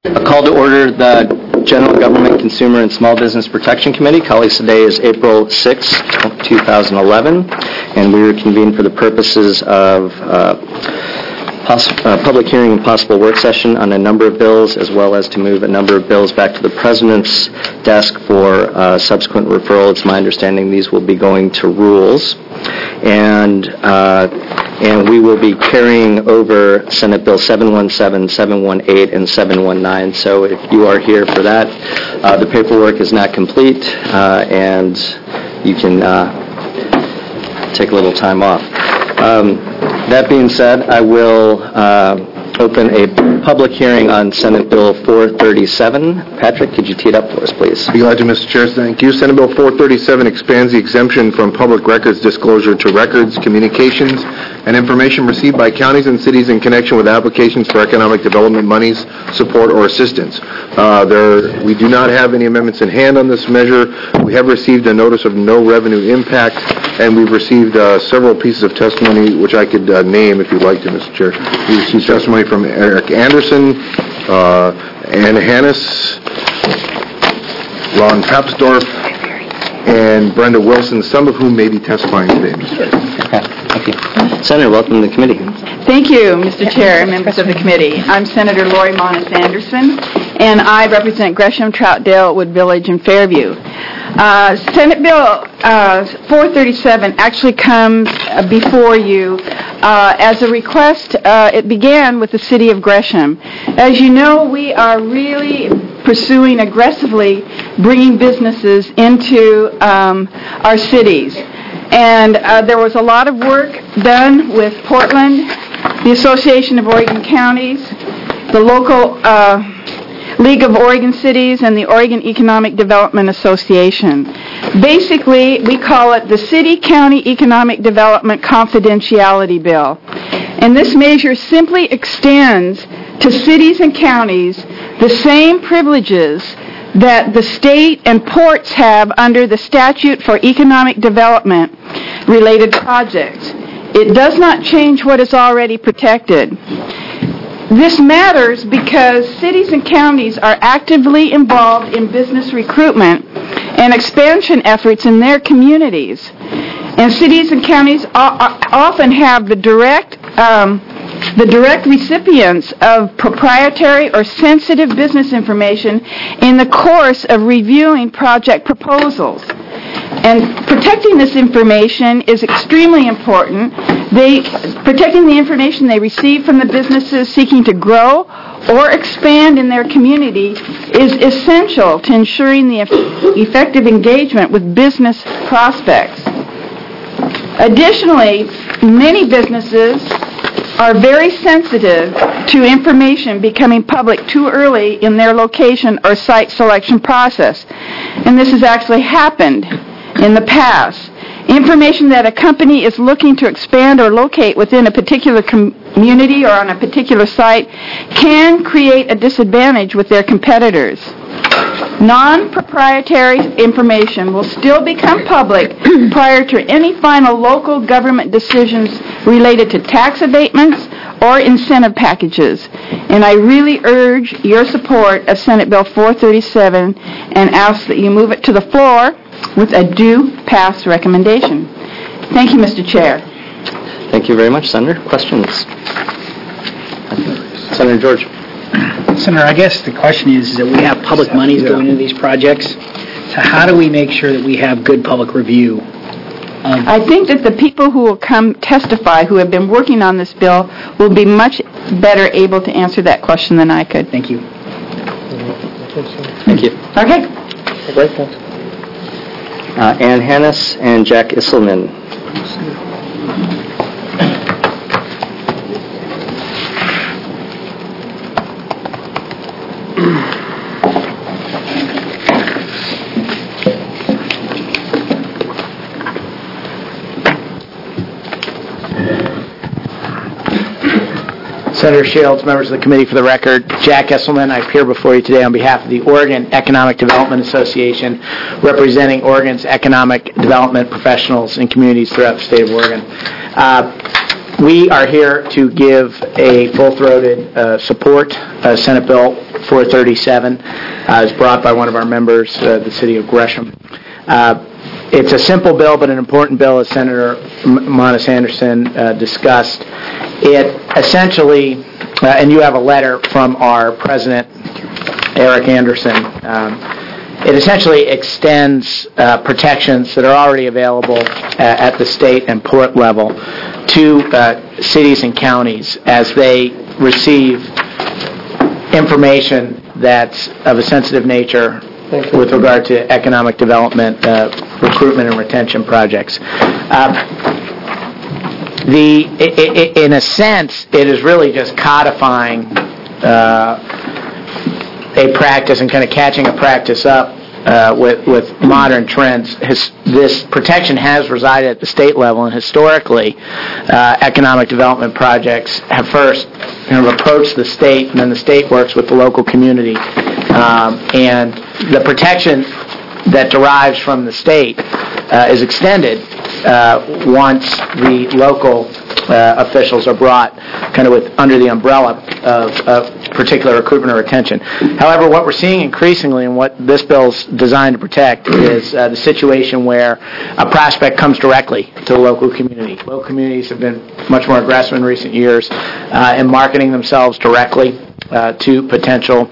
A call to order the General Government, Consumer, and Small Business Protection Committee. Colleagues, today is April 6, 2011, and we are convened for the purposes of public hearing and possible work session on a number of bills, as well as to move a number of bills back to the President's desk for subsequent referral. It's my understanding these will be going to rules. And we will be carrying over Senate Bill 717, 718, and 719. So if you are here for that, the paperwork is not complete, and you can take a little time off. That being said, I will open a public hearing on Senate Bill 437. Patrick, could you tee it up for us, please? Be glad to, Mr. Chair. Thank you. Senate Bill 437 expands the exemption from public records disclosure to records, communications, and information received by counties and cities in connection with applications for economic development monies, support, or assistance. We do not have any amendments in hand on this measure. We have received a notice of no revenue impact, and we've received several pieces of testimony, which I could name if you'd like to, Mr. Chair. We received testimony from Eric Anderson, Ann Hannes, Ron Papsdorf, and Brenda Wilson, some of whom may be testifying today, Mr. Chair. Thank you. Senator, welcome to the committee. Thank you, Mr. Chair and members of the committee. I'm Senator Lori Monis Anderson, and I represent Gresham, Troutdale, Wood Village, and Fairview. Senate Bill 437 actually comes before you as a request. It began with the city of Gresham. As you know, we are really pursuing aggressively bringing businesses into our cities. And there was a lot of work done with Portland, the Association of Oregon Counties, the local League of Oregon Cities, and the Oregon Economic Development Association. Basically, we call it the City-County Economic Development Confidentiality Bill. And this measure simply extends to cities and counties the same privileges that the state and ports have under the Statute for Economic Development related projects. It does not change what is already protected. This matters because cities and counties are actively involved in business recruitment and expansion efforts in their communities. And cities and counties often have the direct recipients of proprietary or sensitive business information in the course of reviewing project proposals. And protecting this information is extremely important. Protecting the information they receive from the businesses seeking to grow or expand in their community is essential to ensuring the effective engagement with business prospects. Additionally, many businesses are very sensitive to information becoming public too early in their location or site selection process. And this has actually happened in the past. Information that a company is looking to expand or locate within a particular community or on a particular site can create a disadvantage with their competitors. Non-proprietary information will still become public prior to any final local government decisions related to tax abatements or incentive packages. And I really urge your support of Senate Bill 437 and ask that you move it to the floor with a due pass recommendation. Thank you, Mr. Chair. Thank you very much, Senator. Questions? Senator George. Senator, I guess the question is that we have public monies going into these projects. So how do we make sure that we have good public review? I think that the people who will come testify, who have been working on this bill, will be much better able to answer that question than I could. Thank you. Thank you. Okay. Ann Hannes and Jack Isselman. Senator Shields, members of the committee, for the record, Jack Esselman, I appear before you today on behalf of the Oregon Economic Development Association, representing Oregon's economic development professionals and communities throughout the state of Oregon. We are here to give a full-throated support Senate Bill 437 is brought by one of our members, the City of Gresham. It's a simple bill, but an important bill, as Senator Monis Anderson discussed. It essentially, and you have a letter from our President, Eric Anderson, it essentially extends protections that are already available at the state and port level to cities and counties as they receive information that's of a sensitive nature with regard to economic development, recruitment and retention projects. In a sense, it is really just codifying a practice and kind of catching a practice up with modern trends. This protection has resided at the state level, and historically, economic development projects have first kind of approached the state, and then the state works with the local community. And the protection that derives from the state is extended once the local officials are brought kind of under the umbrella of particular recruitment or retention. However, what we're seeing increasingly, and what this bill's designed to protect, is the situation where a prospect comes directly to the local community. Local communities have been much more aggressive in recent years in marketing themselves directly to potential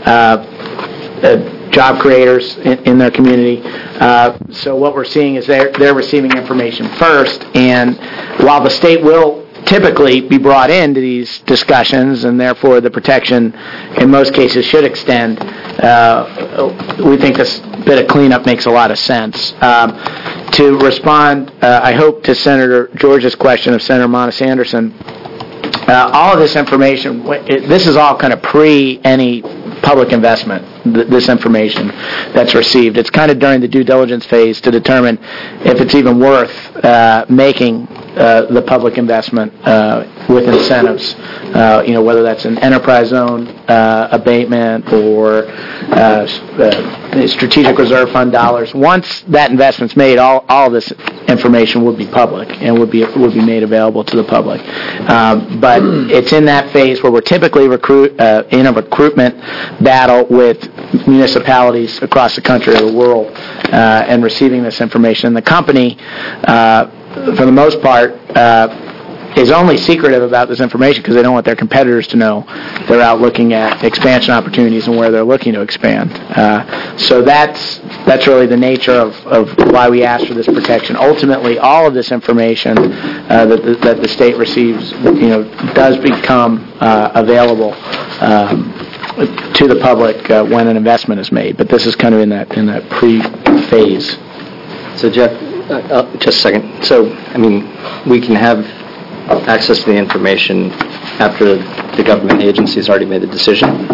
job creators in their community. So what we're seeing is they're receiving information first, and while the state will typically be brought into these discussions, and therefore the protection in most cases should extend, we think this bit of cleanup makes a lot of sense. To respond, I hope, to Senator George's question of Senator Monis Anderson, all of this information, this is all kind of pre any public investment, this information that's received. It's kind of during the due diligence phase to determine if it's even worth making the public investment with incentives, whether that's an enterprise zone abatement or strategic reserve fund dollars. Once that investment's made, all of this information would be public and would be made available to the public. But it's in that phase where we're typically in a recruitment battle with municipalities across the country or the world and receiving this information. And the company, for the most part, is only secretive about this information because they don't want their competitors to know they're out looking at expansion opportunities and where they're looking to expand. So that's really the nature of why we ask for this protection. Ultimately, all of this information that the state receives, does become available to the public when an investment is made. But this is kind of in that pre-phase. So Jeff, just a second. So, we can have access to the information after the government agency has already made the decision?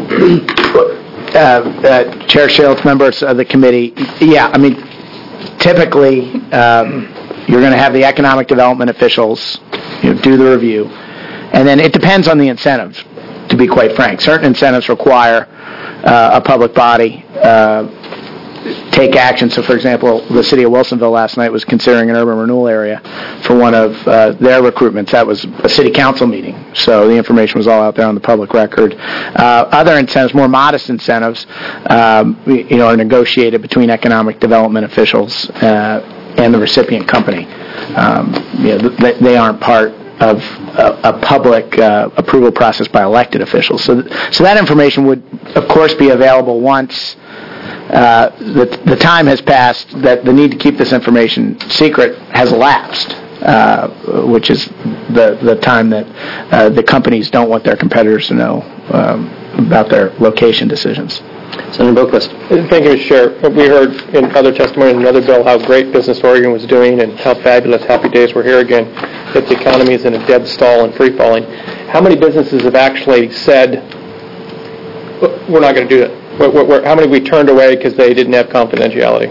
Chair Schultz, members of the committee, typically you're going to have the economic development officials do the review, and then it depends on the incentives, to be quite frank. Certain incentives require a public body take action. So, for example, the city of Wilsonville last night was considering an urban renewal area for one of their recruitments. That was a city council meeting, so the information was all out there on the public record. Other incentives, more modest incentives, are negotiated between economic development officials and the recipient company. They aren't part of a public approval process by elected officials. So that information would, of course, be available once the time has passed that the need to keep this information secret has elapsed, which is the time that the companies don't want their competitors to know about their location decisions. Senator Boquist. Thank you, Mr. Chair. We heard in other testimony in another bill how great Business Oregon was doing and how fabulous Happy Days were here again, that the economy is in a dead stall and free-falling. How many businesses have actually said, we're not going to do it? How many we turned away because they didn't have confidentiality?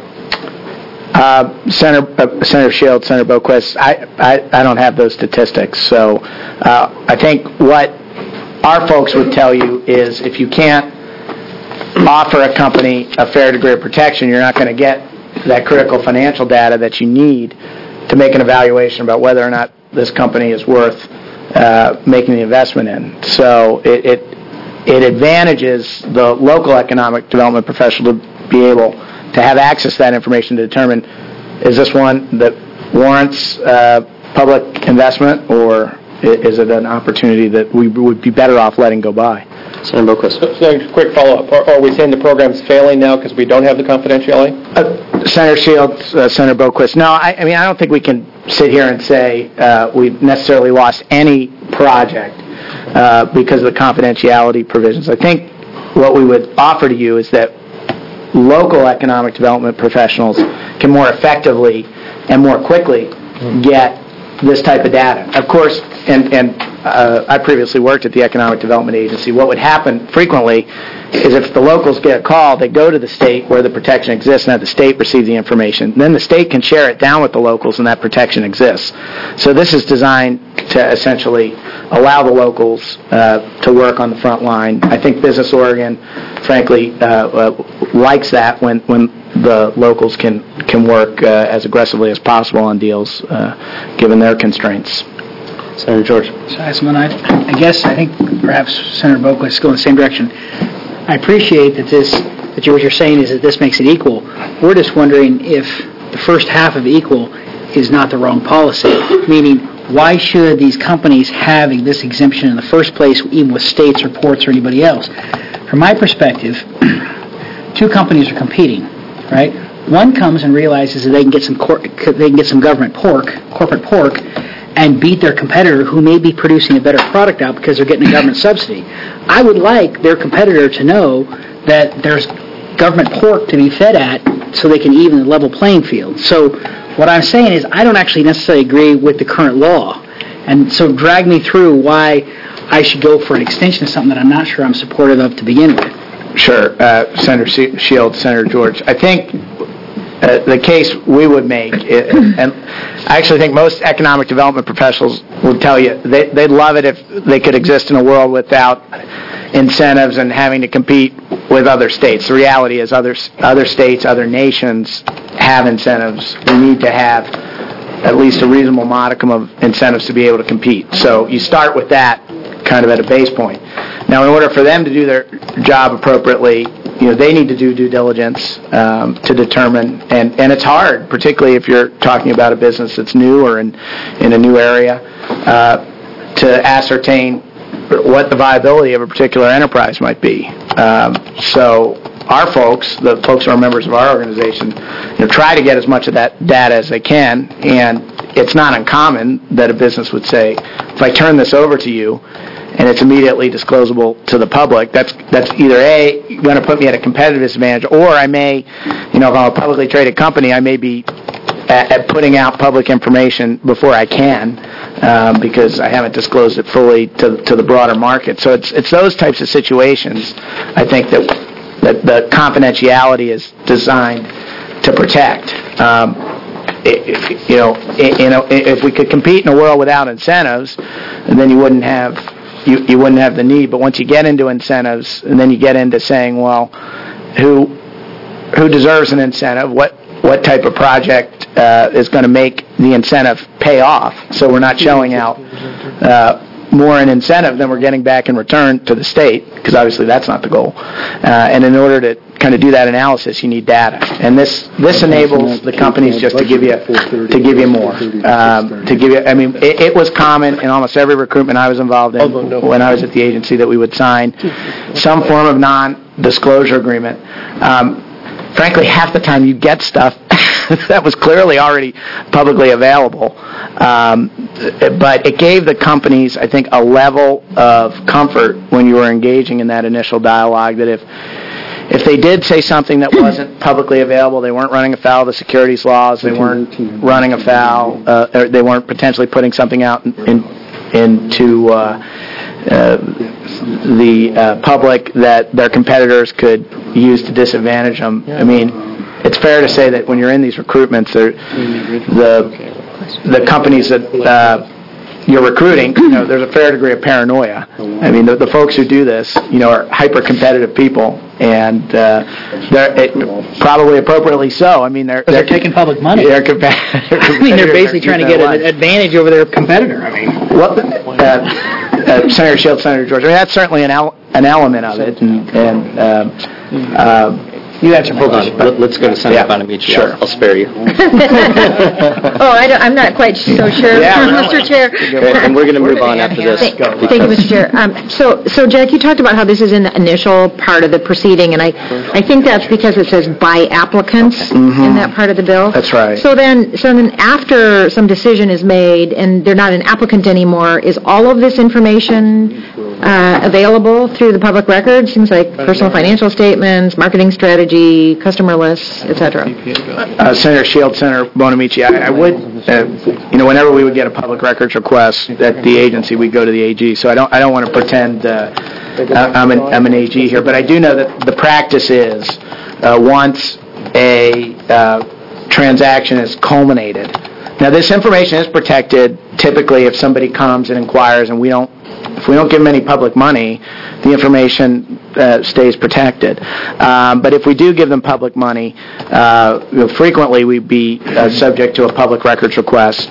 Senator Shields, Senator Boquist, I don't have those statistics. So I think what our folks would tell you is if you can't offer a company a fair degree of protection, you're not going to get that critical financial data that you need to make an evaluation about whether or not this company is worth making the investment in. So it advantages the local economic development professional to be able to have access to that information to determine, is this one that warrants public investment, or is it an opportunity that we would be better off letting go by? Senator Boquist. So quick follow-up. Are we saying the program's failing now because we don't have the confidentiality? Senator Shields, Senator Boquist. No, I mean, I don't think we can sit here and say we've necessarily lost any project because of the confidentiality provisions. I think what we would offer to you is that local economic development professionals can more effectively and more quickly get this type of data. Of course, and I previously worked at the Economic Development Agency. What would happen frequently is if the locals get a call, they go to the state where the protection exists and have the state receive the information. Then the state can share it down with the locals and that protection exists. So this is designed to essentially allow the locals to work on the front line. I think Business Oregon, frankly, likes that when the locals can work as aggressively as possible on deals given their constraints. Senator George. I guess I think perhaps Senator Boquist is going the same direction. I appreciate that what you're saying is that this makes it equal. We're just wondering if the first half of equal is not the wrong policy, meaning why should these companies have this exemption in the first place, even with states or ports or anybody else? From my perspective, two companies are competing, right? One comes and realizes that they can get some government pork, corporate pork, and beat their competitor who may be producing a better product out because they're getting a government subsidy. I would like their competitor to know that there's government pork to be fed at so they can even the level playing field. So what I'm saying is I don't actually necessarily agree with the current law. And so drag me through why I should go for an extension of something that I'm not sure I'm supportive of to begin with. Sure. Senator Shields, Senator George. I think the case we would make, and I actually think most economic development professionals would tell you they'd love it if they could exist in a world without incentives and having to compete with other states. The reality is other states, other nations have incentives. We need to have at least a reasonable modicum of incentives to be able to compete. So you start with that kind of at a base point. Now, in order for them to do their job appropriately, they need to do due diligence to determine, and it's hard, particularly if you're talking about a business that's new or in a new area, to ascertain what the viability of a particular enterprise might be. So our folks, the folks who are members of our organization, try to get as much of that data as they can, and it's not uncommon that a business would say, if I turn this over to you, and it's immediately disclosable to the public, that's either A, going to put me at a competitive disadvantage, or I may, if I'm a publicly traded company, I may be at putting out public information before I can because I haven't disclosed it fully to the broader market. So it's those types of situations, I think, that the confidentiality is designed to protect. If we could compete in a world without incentives, then you wouldn't have the need. But once you get into incentives, and then you get into saying, well, who deserves an incentive? What type of project is going to make the incentive pay off? So we're not shelling out more in incentive than we're getting back in return to the state, because obviously that's not the goal. And in order to kind of do that analysis, you need data. And this enables the companies just to give you more. It was common in almost every recruitment I was involved in when I was at the agency that we would sign some form of non-disclosure agreement. Frankly, half the time you get stuff that was clearly already publicly available. But it gave the companies, I think, a level of comfort when you were engaging in that initial dialogue that if they did say something that wasn't publicly available, they weren't running afoul of the securities laws, they weren't running afoul, or they weren't potentially putting something out into the public that their competitors could use to disadvantage them. I mean, it's fair to say that when you're in these recruitments, the companies that you're recruiting, there's a fair degree of paranoia. I mean, the folks who do this, are hyper-competitive people, and they're probably appropriately so. I mean, they're taking public money. They're basically trying to get an advantage over their competitor. I mean, Senator Shields, Senator George, that's certainly an an element of it, you answer my Hold on, question. let's go to Senator Yeah, Bonamici. sure. I'll spare you. I'm not quite so sure, Yeah, Mr. Chair. And we're going to move on after this. Thank you, Mr. Chair. So Jack, you talked about how this is in the initial part of the proceeding, and I think that's because it says by applicants in that part of the bill. That's right. So then after some decision is made and they're not an applicant anymore, is all of this information available through the public records? Things like personal financial statements, marketing strategy, customer lists, et cetera. Senator Shields, Senator Bonamici, I would, whenever we would get a public records request at the agency, we'd go to the AG. So I don't want to pretend I'm an AG here, but I do know that the practice is once a transaction is culminated. Now, this information is protected. Typically, if somebody comes and inquires, and if we don't give them any public money, the information stays protected. But if we do give them public money, frequently we'd be subject to a public records request,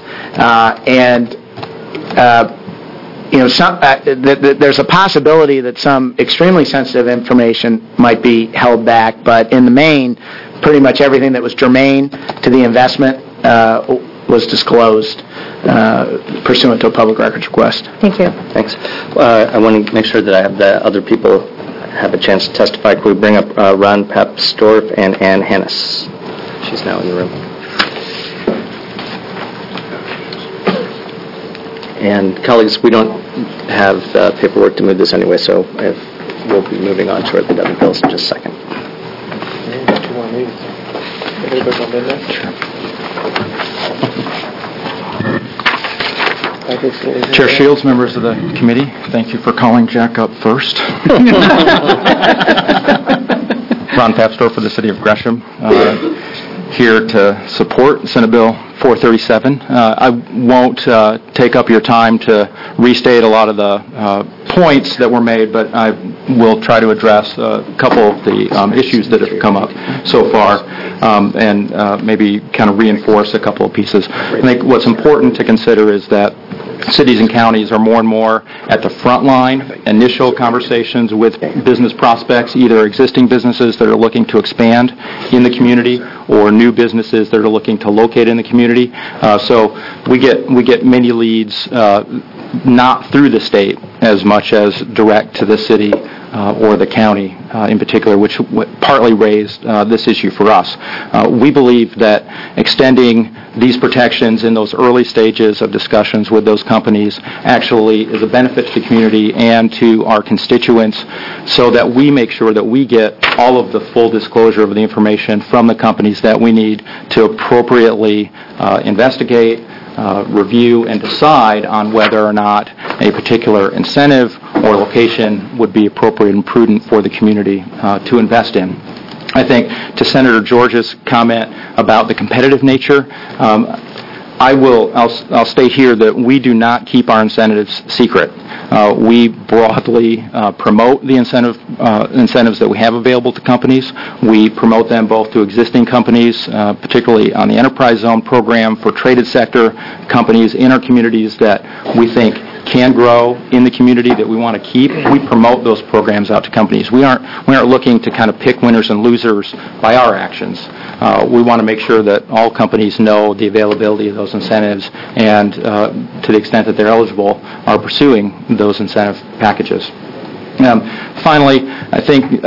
there's a possibility that some extremely sensitive information might be held back, but in the main, pretty much everything that was germane to the investment was disclosed pursuant to a public records request. Thank you. Thanks. I want to make sure that I have the other people have a chance to testify. Could we bring up Ron Papsdorf and Ann Hannes? She's now in the room. And colleagues, we don't have paperwork to move this anyway, so we'll be moving on to the other bills in just a second. Chair Shields, members of the committee, thank you for calling Jack up first. Ron Papsdorf for the City of Gresham, here to support Senate Bill 437. I won't take up your time to restate a lot of the points that were made, but I will try to address a couple of the issues that have come up so far and maybe kind of reinforce a couple of pieces. I think what's important to consider is that cities and counties are more and more at the front line, initial conversations with business prospects, either existing businesses that are looking to expand in the community or new businesses that are looking to locate in the community. So we get many leads not through the state as much as direct to the city or the county in particular, which partly raised this issue for us. We believe that extending these protections in those early stages of discussions with those companies actually is a benefit to the community and to our constituents, so that we make sure that we get all of the full disclosure of the information from the companies that we need to appropriately investigate, review, and decide on whether or not a particular incentive or location would be appropriate and prudent for the community to invest in. I think to Senator George's comment about the competitive nature, I'll state here that we do not keep our incentives secret. We broadly promote the incentives that we have available to companies. We promote them both to existing companies, particularly on the Enterprise Zone program for traded sector companies in our communities that we think can grow in the community that we want to keep. We promote those programs out to companies. We aren't looking to kind of pick winners and losers by our actions. We want to make sure that all companies know the availability of those incentives and, to the extent that they're eligible, are pursuing those incentive packages. Finally, I think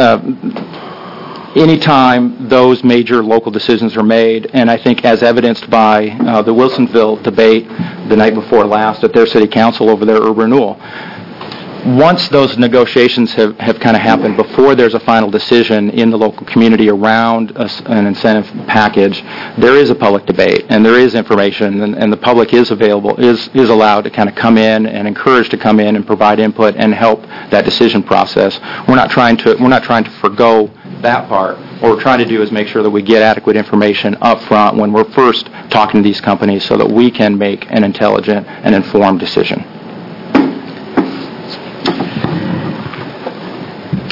anytime those major local decisions are made, and I think as evidenced by the Wilsonville debate the night before last at their city council over their urban renewal, once those negotiations have kind of happened before there's a final decision in the local community around an incentive package, there is a public debate and there is information, and the public is allowed to kind of come in and encouraged to come in and provide input and help that decision process. We're not trying to forgo that part. What we're trying to do is make sure that we get adequate information up front when we're first talking to these companies so that we can make an intelligent and informed decision.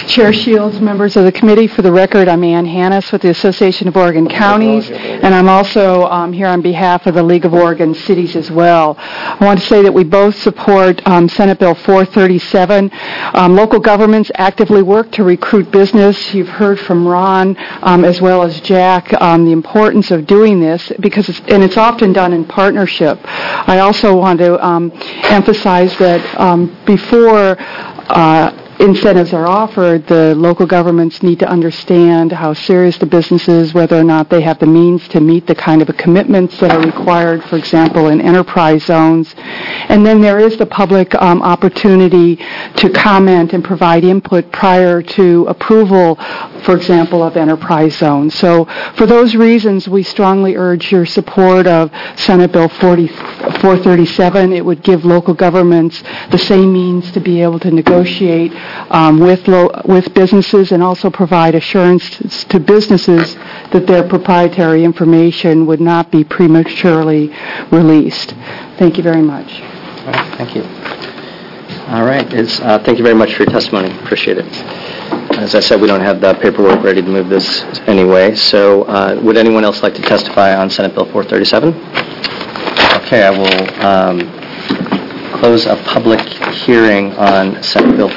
Chair Shields, members of the committee, for the record, I'm Ann Hannes with the Association of Oregon Counties, and I'm also here on behalf of the League of Oregon Cities as well. I want to say that we both support Senate Bill 437. Local governments actively work to recruit business. You've heard from Ron as well as Jack the importance of doing this because it's often done in partnership. I also want to emphasize that before incentives are offered, the local governments need to understand how serious the business is, whether or not they have the means to meet the kind of commitments that are required, for example, in enterprise zones. And then there is the public opportunity to comment and provide input prior to approval, for example, of enterprise zones. So for those reasons, we strongly urge your support of Senate Bill 437. It would give local governments the same means to be able to negotiate with businesses and also provide assurance to businesses that their proprietary information would not be prematurely released. Thank you very much. All right, thank you. All right. Thank you very much for your testimony. Appreciate it. As I said, we don't have the paperwork ready to move this anyway, so would anyone else like to testify on Senate Bill 437? Okay, I will close a public hearing on Senate Bill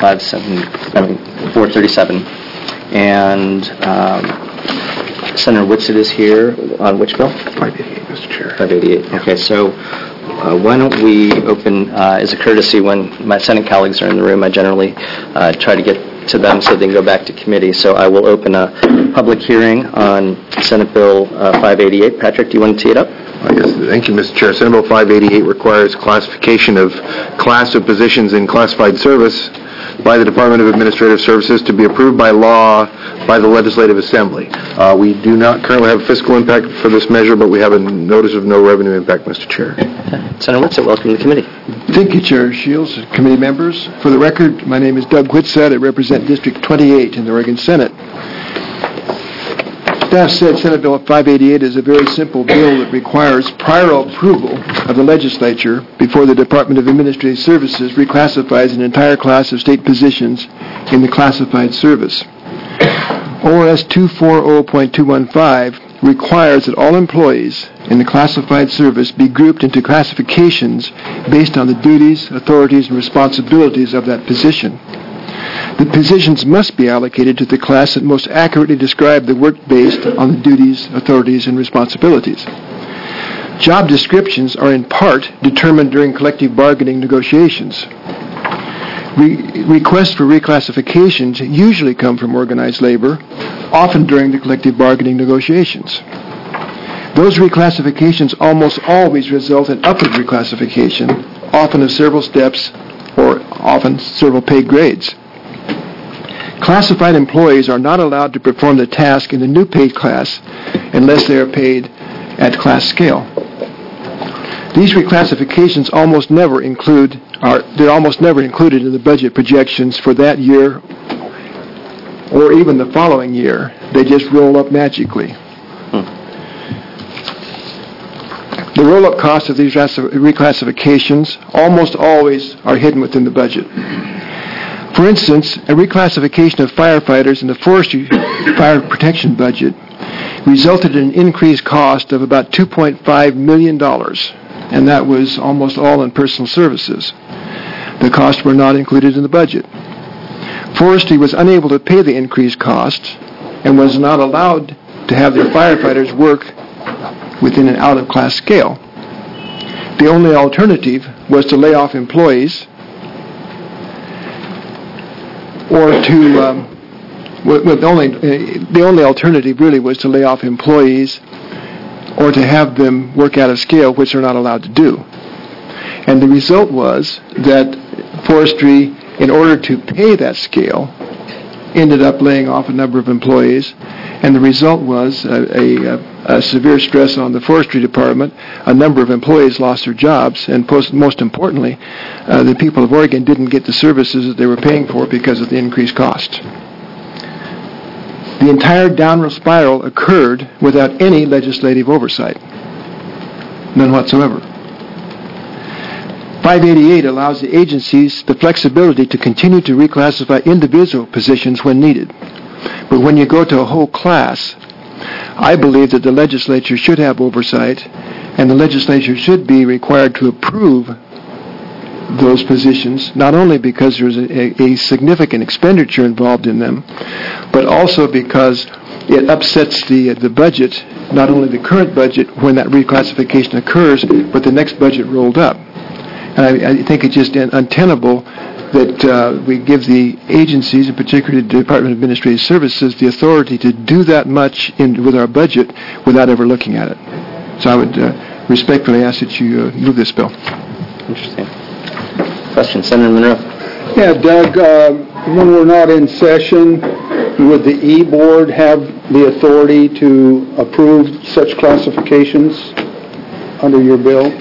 437. And Senator Whitsitt is here on which bill? 588, Mr. Chair. 588. Okay, so why don't we open, as a courtesy, when my Senate colleagues are in the room, I generally try to get to them so they can go back to committee. So I will open a public hearing on Senate Bill 588. Patrick, do you want to tee it up? Yes, thank you, Mr. Chair. Senate Bill 588 requires classification of class of positions in classified service by the Department of Administrative Services to be approved by law by the Legislative Assembly. We do not currently have fiscal impact for this measure, but we have a notice of no revenue impact, Mr. Chair. Senator Whitsitt, welcome to the committee. Thank you, Chair Shields, committee members. For the record, my name is Doug Whitsitt. I represent District 28 in the Oregon Senate. Staff said Senate Bill 588 is a very simple bill that requires prior approval of the legislature before the Department of Administrative Services reclassifies an entire class of state positions in the classified service. ORS 240.215 requires that all employees in the classified service be grouped into classifications based on the duties, authorities, and responsibilities of that position. The positions must be allocated to the class that most accurately describe the work based on the duties, authorities, and responsibilities. Job descriptions are in part determined during collective bargaining negotiations. Requests for reclassifications usually come from organized labor, often during the collective bargaining negotiations. Those reclassifications almost always result in upward reclassification, often of several steps or often several pay grades. Classified employees are not allowed to perform the task in the new paid class unless they are paid at class scale. These reclassifications are almost never included in the budget projections for that year or even the following year. They just roll up magically. The roll-up costs of these reclassifications almost always are hidden within the budget. For instance, a reclassification of firefighters in the forestry fire protection budget resulted in an increased cost of about $2.5 million, and that was almost all in personal services. The costs were not included in the budget. Forestry was unable to pay the increased cost and was not allowed to have their firefighters work within an out-of-class scale. The only alternative was to lay off employees or the only alternative really was to lay off employees or to have them work out of scale, which they're not allowed to do. And the result was that forestry, in order to pay that scale, ended up laying off a number of employees, and the result was a severe stress on the forestry department. A number of employees lost their jobs, and most importantly, the people of Oregon didn't get the services that they were paying for because of the increased cost. The entire downward spiral occurred without any legislative oversight. None whatsoever. 588 allows the agencies the flexibility to continue to reclassify individual positions when needed. But when you go to a whole class, I believe that the legislature should have oversight, and the legislature should be required to approve those positions, not only because there's a significant expenditure involved in them, but also because it upsets the budget, not only the current budget when that reclassification occurs, but the next budget rolled up. And I think it's just untenable that we give the agencies, in particular the Department of Administrative Services, the authority to do that much with our budget without ever looking at it. So I would respectfully ask that you move this bill. Interesting. Question, Senator Monroe. Yeah, Doug, when we're not in session, would the E-Board have the authority to approve such classifications under your bill?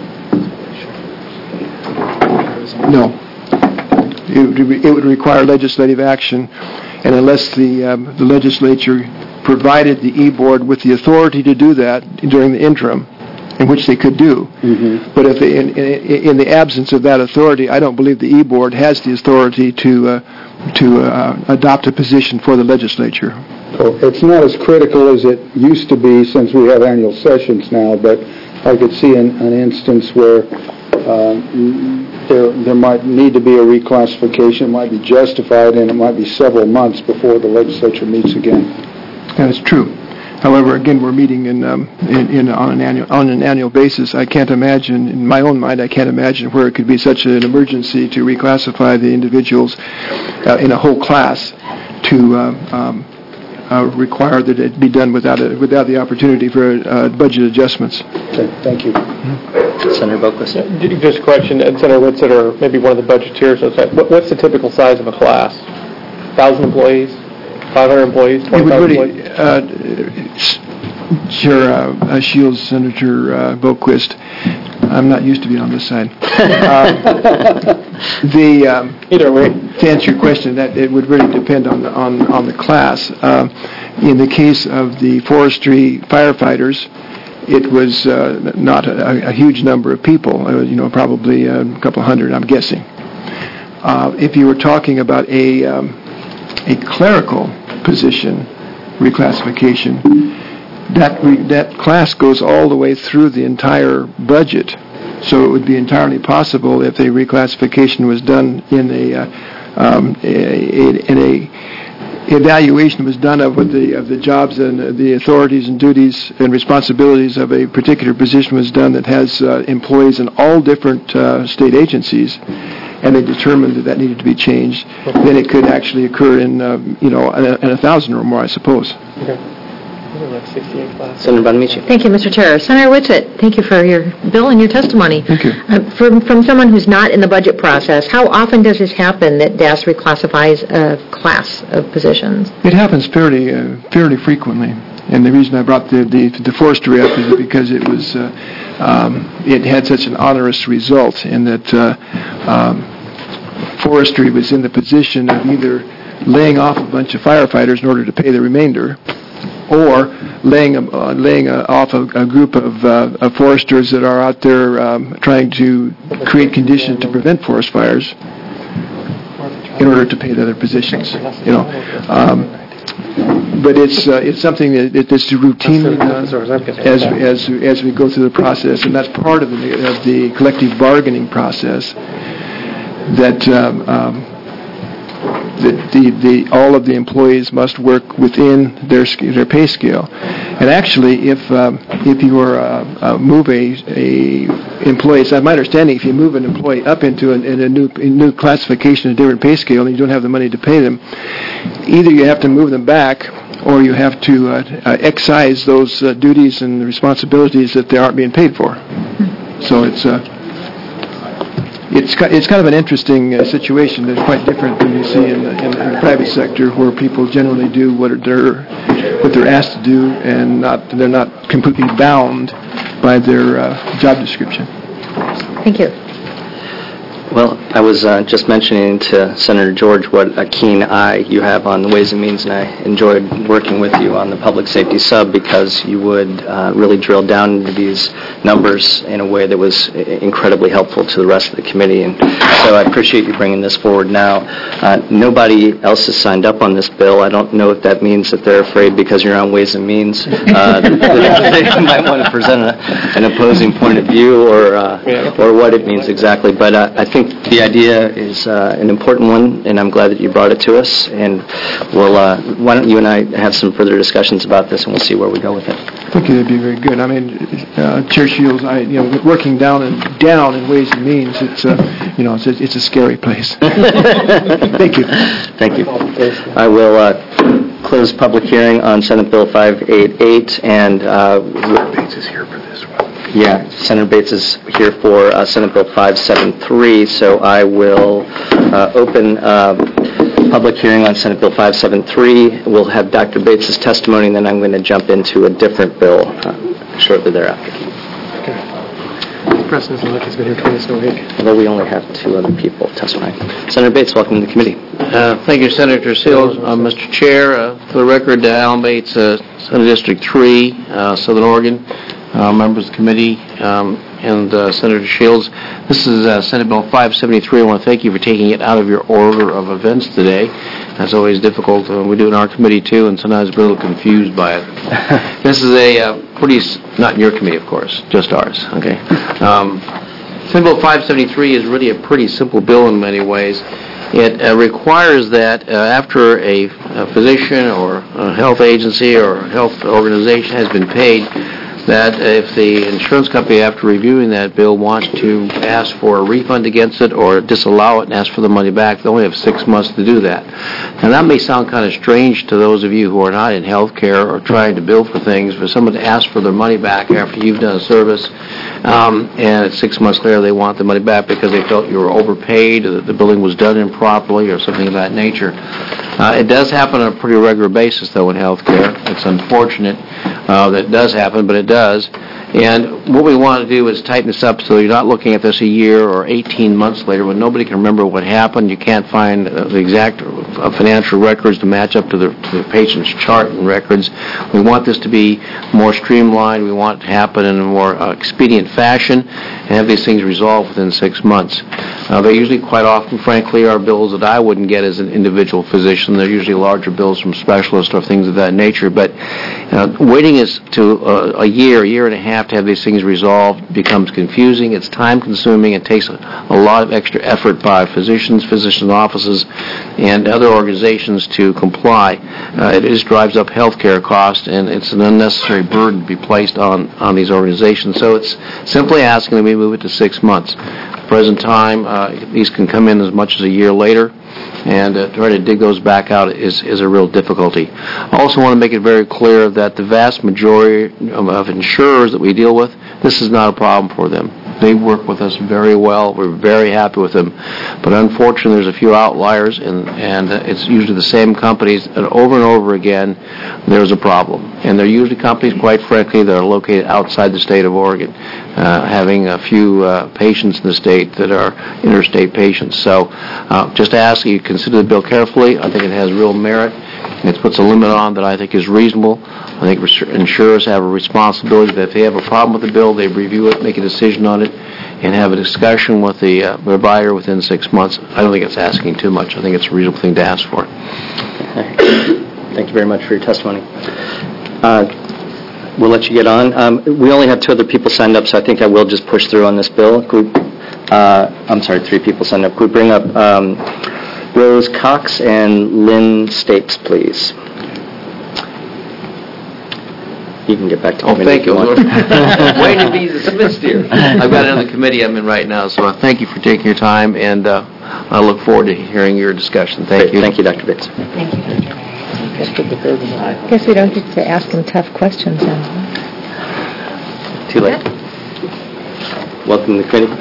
No. It would require legislative action, and unless the legislature provided the E-Board with the authority to do that during the interim, in which they could do. Mm-hmm. But if in the absence of that authority, I don't believe the E-Board has the authority to adopt a position for the legislature. So it's not as critical as it used to be since we have annual sessions now, but I could see an instance where there might need to be a reclassification, it might be justified, and it might be several months before the legislature meets again. That is true. However, again, we're meeting on an annual basis. I can't imagine, in my own mind, I can't imagine where it could be such an emergency to reclassify the individuals in a whole class to require that it be done without the opportunity for budget adjustments. Okay, thank you. Mm-hmm. Senator Boquist. Just a question, and Senator Whitsitt, or maybe one of the budgeteers, what's the typical size of a class? 1,000 employees? 500 employees? 25 employees? Chair Shields, Senator Boquist. I'm not used to being on this side. Either way. To answer your question, that it would really depend on the class. In the case of the forestry firefighters, it was not a huge number of people. Probably a couple hundred, I'm guessing. If you were talking about a clerical position reclassification, that class goes all the way through the entire budget. So it would be entirely possible if a reclassification was done in a evaluation was done of the jobs and the authorities and duties and responsibilities of a particular position was done that has employees in all different state agencies, and they determined that needed to be changed, then it could actually occur in 1,000 or more, I suppose. Okay. Senator Bonamici. Thank you, Mr. Chair. Senator Whitsitt, thank you for your bill and your testimony. Thank you. From someone who's not in the budget process, how often does this happen that DAS reclassifies a class of positions? It happens fairly frequently. And the reason I brought the forestry up is because it was it had such an onerous result in that forestry was in the position of either laying off a bunch of firefighters in order to pay the remainder, or laying off a group of foresters that are out there trying to create conditions to prevent forest fires in order to pay the other positions. But it's something that's routinely done as we go through the process, and that's part of the collective bargaining process. That all of the employees must work within their pay scale. And actually, if you move a employee, it's my understanding, if you move an employee up into a new classification, a different pay scale, and you don't have the money to pay them, either you have to move them back, or you have to excise those duties and responsibilities that they aren't being paid for. So it's kind of an interesting situation that's quite different than you see in the private sector, where people generally do what they're asked to do, and they're not completely bound by their job description. Thank you. Well, I was just mentioning to Senator George what a keen eye you have on the Ways and Means, and I enjoyed working with you on the Public Safety Sub because you would really drill down into these numbers in a way that was incredibly helpful to the rest of the committee, and so I appreciate you bringing this forward now. Nobody else has signed up on this bill. I don't know if that means that they're afraid because you're on Ways and Means that they might want to present an opposing point of view or what it means exactly, but I think the idea is an important one, and I'm glad that you brought it to us. And we'll, why don't you and I have some further discussions about this, and we'll see where we go with it. I think it'd be very good. I mean, Chair Shields, working down in Ways and Means, it's a scary place. Thank you. Thank you. I will close public hearing on Senate Bill 588, and Bates is here for this one. yeah, Senator Bates is here for Senate Bill 573, so I will open public hearing on Senate Bill 573. We'll have Dr. Bates' testimony, and then I'm going to jump into a different bill shortly thereafter. President-elect has been here twice a week. Although we only have two other people testifying. Senator Bates, welcome to the committee. Thank you, Senator Shields. Mr. Chair, for the record, Alan Bates, Senate District 3, Southern Oregon, members of the committee, and Senator Shields. This is Senate Bill 573. I want to thank you for taking it out of your order of events today. That's always difficult. We do it in our committee, too, and sometimes we're a little confused by it. This is a not in your committee, of course, just ours, okay? Senate Bill 573 is really a pretty simple bill in many ways. It requires that after a physician or a health agency or health organization has been paid, that if the insurance company, after reviewing that bill, wants to ask for a refund against it or disallow it and ask for the money back, they only have 6 months to do that. Now, that may sound kind of strange to those of you who are not in health care or trying to bill for things, for someone to ask for their money back after you've done a service, and 6 months later they want the money back because they felt you were overpaid or that the billing was done improperly or something of that nature. It does happen on a pretty regular basis, though, in health care. It's unfortunate that it does happen, but it does. And what we want to do is tighten this up so you're not looking at this a year or 18 months later when nobody can remember what happened. You can't find the exact financial records to match up to the patient's chart and records. We want this to be more streamlined. We want it to happen in a more expedient fashion and have these things resolved within 6 months. They usually, quite often, frankly, are bills that I wouldn't get as an individual physician. They're usually larger bills from specialists or things of that nature. But waiting is to a year and a half to have these things resolved becomes confusing. It's time-consuming. It takes a lot of extra effort by physicians, physician offices, and other organizations to comply. It just drives up health care costs, and it's an unnecessary burden to be placed on these organizations. So it's simply asking that we move it to 6 months. At the present time, these can come in as much as a year later, and trying to dig those back out is a real difficulty. I also want to make it very clear that the vast majority of insurers that we deal with, this is not a problem for them. They work with us very well. We're very happy with them. But unfortunately, there's a few outliers, and it's usually the same companies, and over again, there's a problem. And they're usually companies, quite frankly, that are located outside the state of Oregon, having a few patients in the state that are interstate patients. So just ask you consider the bill carefully. I think it has real merit. It puts a limit on that I think is reasonable. I think insurers have a responsibility that if they have a problem with the bill, they review it, make a decision on it, and have a discussion with the provider within 6 months. I don't think it's asking too much. I think it's a reasonable thing to ask for. Thank you very much for your testimony. We'll let you get on. We only have 2 other people signed up, so I think I will just push through on this bill. I'm sorry, 3 people signed up. Could we bring up Rose Cox and Lynn Stapes, please? You can get back to me. Thank you. Waiting to be dismissed here. I've got another committee I'm in right now, so thank you for taking your time, and I look forward to hearing your discussion. Thank you. Thank you, Dr. Bates. Thank you, Dr. I guess we don't get to ask him tough questions then. Too late. Welcome to the committee.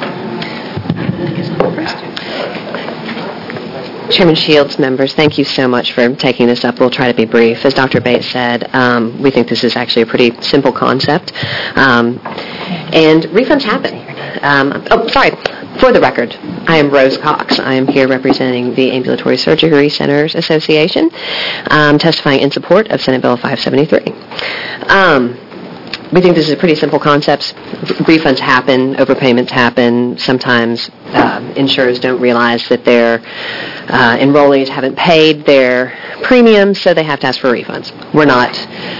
Chairman Shields, members, thank you so much for taking this up. We'll try to be brief. As Dr. Bates said, we think this is actually a pretty simple concept. And refunds happen. For the record, I am Rose Cox. I am here representing the Ambulatory Surgery Centers Association, testifying in support of Senate Bill 573. We think this is a pretty simple concept. Refunds happen, overpayments happen. Sometimes insurers don't realize that their enrollees haven't paid their premiums, so they have to ask for refunds. We're not,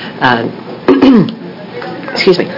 excuse me.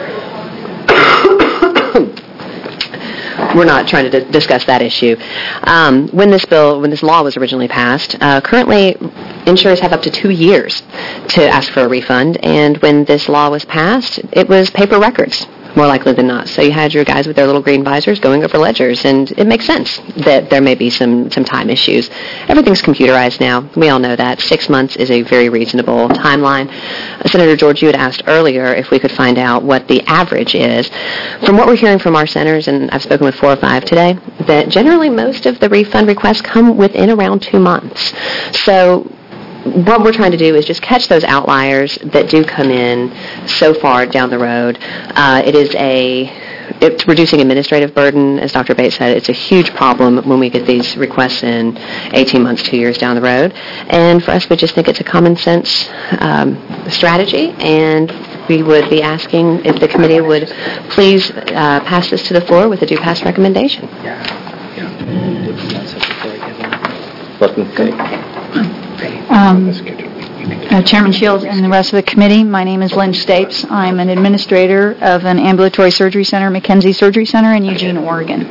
We're not trying to discuss that issue. When this law was originally passed, currently insurers have up to 2 years to ask for a refund, and when this law was passed, it was paper records, more likely than not. So you had your guys with their little green visors going over ledgers, and it makes sense that there may be some time issues. Everything's computerized now. We all know that. 6 months is a very reasonable timeline. Senator George, you had asked earlier if we could find out what the average is. From what we're hearing from our centers, and I've spoken with 4 or 5 today, that generally most of the refund requests come within around 2 months. So what we're trying to do is just catch those outliers that do come in so far down the road. It's reducing administrative burden. As Dr. Bates said, it's a huge problem when we get these requests in 18 months, 2 years down the road. And for us, we just think it's a common sense strategy, and we would be asking if the committee would please pass this to the floor with a due pass recommendation. Chairman Shields and the rest of the committee, my name is Lynn Stapes. I'm an administrator of an ambulatory surgery center, McKenzie Surgery Center in Eugene, Oregon.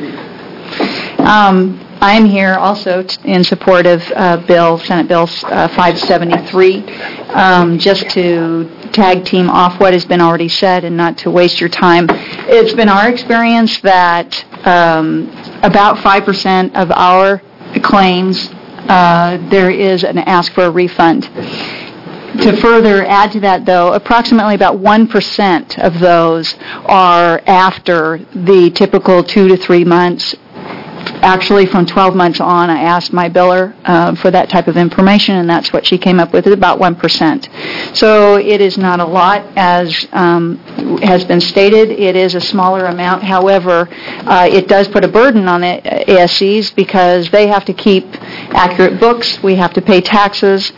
I am here also in support of Senate Bill 573, just to tag team off what has been already said and not to waste your time. It's been our experience that about 5% of our claims there is an ask for a refund. To further add to that, though, approximately about 1% of those are after the typical 2 to 3 months. Actually, from 12 months on, I asked my biller for that type of information, and that's what she came up with, about 1%. So it is not a lot, as has been stated. It is a smaller amount. However, it does put a burden on the ASCs because they have to keep accurate books. We have to pay taxes.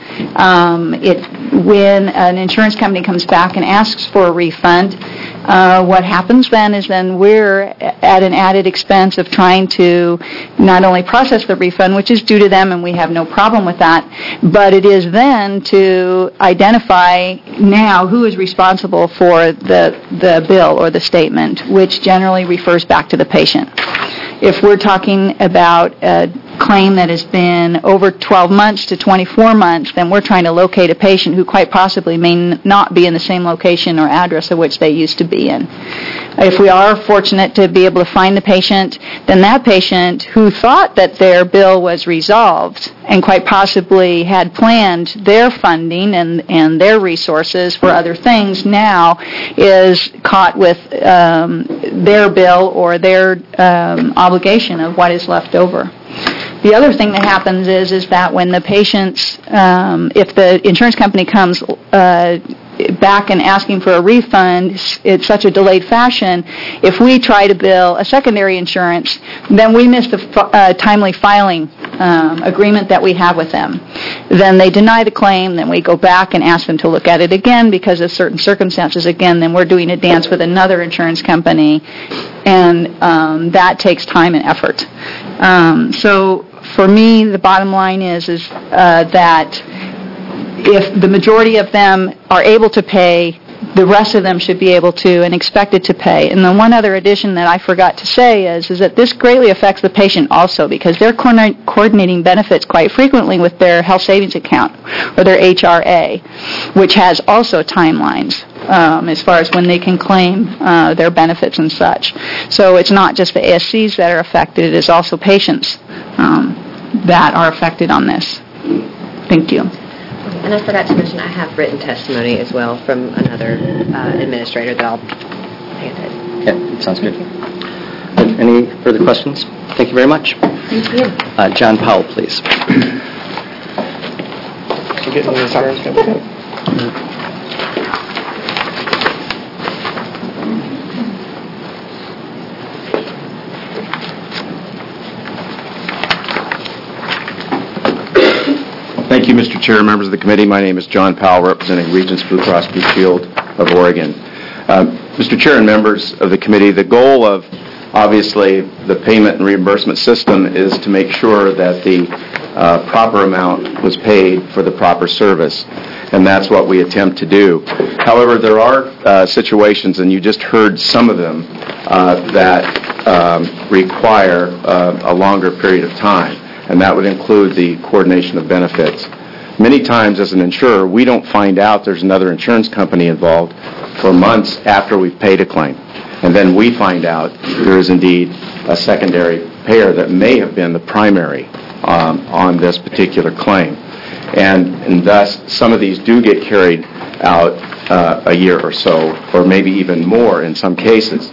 When an insurance company comes back and asks for a refund, what happens then is we're at an added expense of trying to not only process the refund, which is due to them, and we have no problem with that, but it is then to identify now who is responsible for the bill or the statement, which generally refers back to the patient. If we're talking about a claim that has been over 12 months to 24 months, then we're trying to locate a patient who quite possibly may not be in the same location or address of which they used to be in. If we are fortunate to be able to find the patient, then that patient who thought that their bill was resolved and quite possibly had planned their funding and their resources for other things now is caught with their bill or their obligation of what is left over. The other thing that happens is that when the patients, if the insurance company comes back and asking for a refund, it's such a delayed fashion. If we try to bill a secondary insurance, then we miss the timely filing agreement that we have with them. Then they deny the claim, then we go back and ask them to look at it again because of certain circumstances again, then we're doing a dance with another insurance company, and that takes time and effort. So for me, the bottom line is that if the majority of them are able to pay, the rest of them should be able to and expected to pay. And the one other addition that I forgot to say is that this greatly affects the patient also because they're coordinating benefits quite frequently with their health savings account or their HRA, which has also timelines as far as when they can claim their benefits and such. So it's not just the ASCs that are affected, it is also patients that are affected on this. Thank you. And I forgot to mention I have written testimony as well from another administrator that I'll hand it. Yeah, sounds good. Any further questions? Thank you very much. Thank you. John Powell, please. Mr. Chair, members of the committee, my name is John Powell, representing Regents Blue Cross Blue Shield of Oregon. Mr. Chair and members of the committee, the goal of, obviously, the payment and reimbursement system is to make sure that the proper amount was paid for the proper service, and that's what we attempt to do. However, there are situations, and you just heard some of them, that require a longer period of time, and that would include the coordination of benefits. Many times as an insurer, we don't find out there's another insurance company involved for months after we've paid a claim. And then we find out there is indeed a secondary payer that may have been the primary on this particular claim. And thus, some of these do get carried out a year or so, or maybe even more in some cases.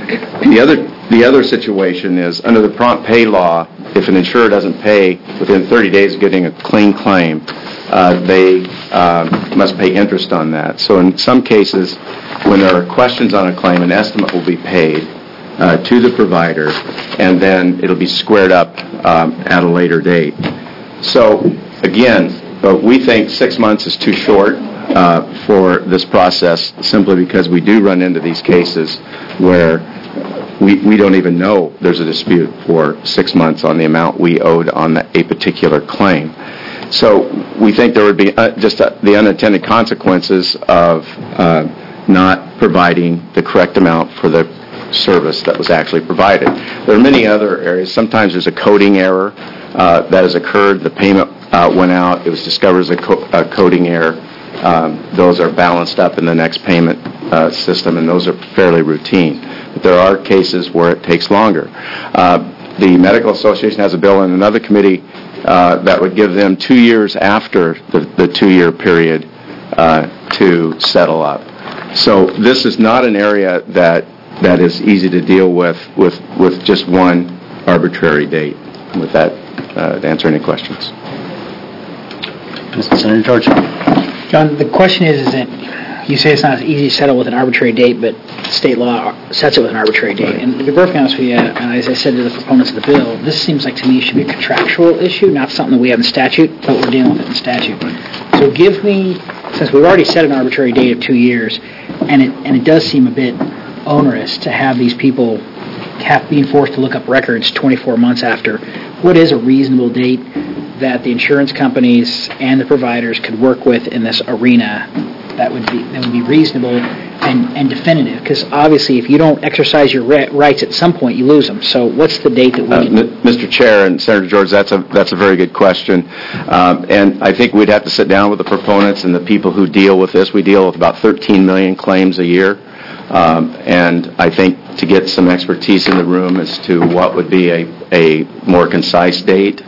The other situation is, under the prompt pay law, if an insurer doesn't pay within 30 days of getting a clean claim, they must pay interest on that. So in some cases, when there are questions on a claim, an estimate will be paid to the provider, and then it'll be squared up at a later date. So again, we think 6 months is too short for this process, simply because we do run into these cases where we don't even know there's a dispute for 6 months on the amount we owed on a particular claim. So we think there would be just the unintended consequences of not providing the correct amount for the service that was actually provided. There are many other areas. Sometimes there's a coding error that has occurred. The payment went out. It was discovered as a coding error. Those are balanced up in the next payment system, and those are fairly routine. But there are cases where it takes longer. The Medical Association has a bill in another committee that would give them 2 years after the 2-year period to settle up. So this is not an area that is easy to deal with just one arbitrary date. With that, to answer any questions. Senator George. John, the question is that you say it's not as easy to settle with an arbitrary date, but state law sets it with an arbitrary date. Right. And to be perfectly honest with you, and as I said to the proponents of the bill, this seems like to me should be a contractual issue, not something that we have in statute, but we're dealing with it in statute. So give me, since we've already set an arbitrary date of 2 years, and it does seem a bit onerous to have these people being forced to look up records 24 months after, what is a reasonable date that the insurance companies and the providers could work with in this arena that would be reasonable and definitive? Because obviously, if you don't exercise your rights at some point, you lose them. So what's the date that we can... Mr. Chair and Senator George, that's a very good question. And I think we'd have to sit down with the proponents and the people who deal with this. We deal with about 13 million claims a year. And I think to get some expertise in the room as to what would be a more concise date.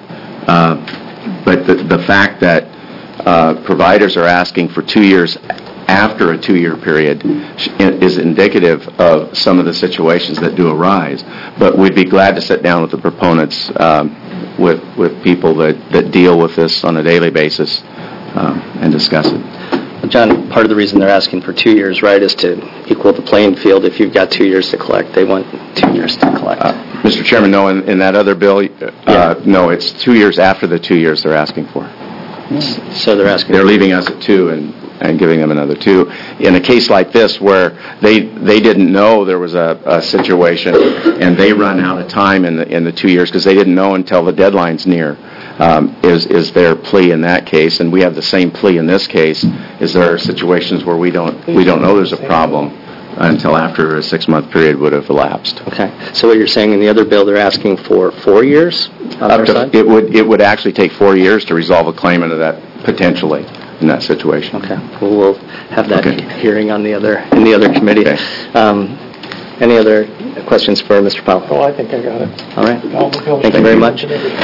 But the fact that providers are asking for 2 years after a 2-year period is indicative of some of the situations that do arise. But we'd be glad to sit down with the proponents, with people that deal with this on a daily basis and discuss it. John, part of the reason they're asking for 2 years, right, is to equal the playing field. If you've got 2 years to collect, they want 2 years to collect. Mr. Chairman, no, in that other bill, no, it's 2 years after the 2 years they're asking for. So they're asking... They're leaving us at 2 and giving them another 2. In a case like this where they didn't know there was a situation and they run out of time in the 2 years because they didn't know until the deadline's near, is their plea in that case, and we have the same plea in this case, is there are situations where we don't know there's a problem until after a 6-month period would have elapsed. Okay. So what you're saying in the other bill, they're asking for 4 years on their side? It would actually take 4 years to resolve a claim into that, potentially, in that situation. Okay. Well, we'll have that hearing in the other committee. Okay. Any other questions for Mr. Powell? Oh, I think I got it. All right. Thank you very much.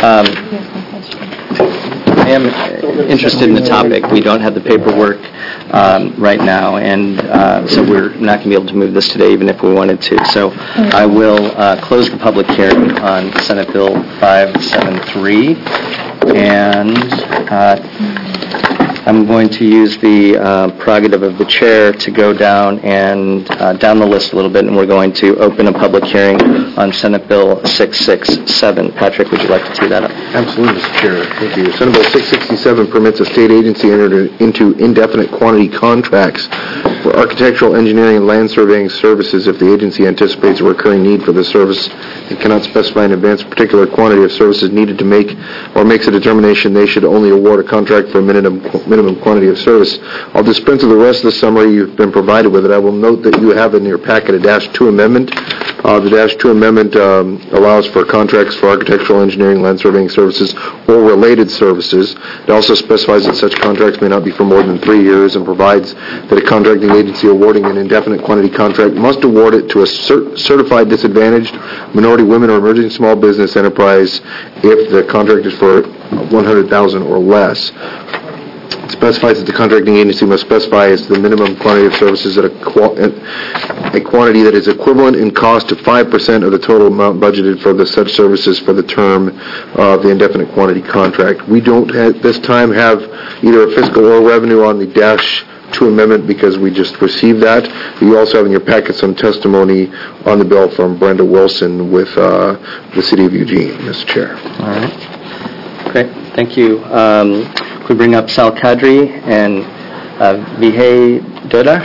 I am interested in the topic. We don't have the paperwork right now, and so we're not going to be able to move this today, even if we wanted to. So I will close the public hearing on Senate Bill 573, and I'm going to use the prerogative of the chair to go down the list a little bit, and we're going to open a public hearing on Senate Bill 667. Patrick, would you like to tee that up? Absolutely, Mr. Chair. Thank you. Senate Bill 667 permits a state agency enter into indefinite quantity contracts for architectural, engineering, and land surveying services if the agency anticipates a recurring need for the service and cannot specify in advance a particular quantity of services needed to make or makes a determination they should only award a contract for a minimum quantity of service. I'll dispense with the rest of the summary you've been provided with it. I will note that you have in your packet a -2 amendment. The -2 amendment allows for contracts for architectural, engineering, land surveying services or related services. It also specifies that such contracts may not be for more than 3 years and provides that a contracting agency awarding an indefinite quantity contract must award it to a certified disadvantaged minority, women, or emerging small business enterprise if the contract is for $100,000 or less. It specifies that the contracting agency must specify as the minimum quantity of services at a quantity that is equivalent in cost to 5% of the total amount budgeted for the such services for the term of the indefinite quantity contract. We don't at this time have either a fiscal or revenue on the -2 amendment because we just received that. You also have in your packet some testimony on the bill from Brenda Wilson with the City of Eugene, Mr. Chair. All right. Great. Thank you. Could we bring up Sal Kadri and Vijay Dodar?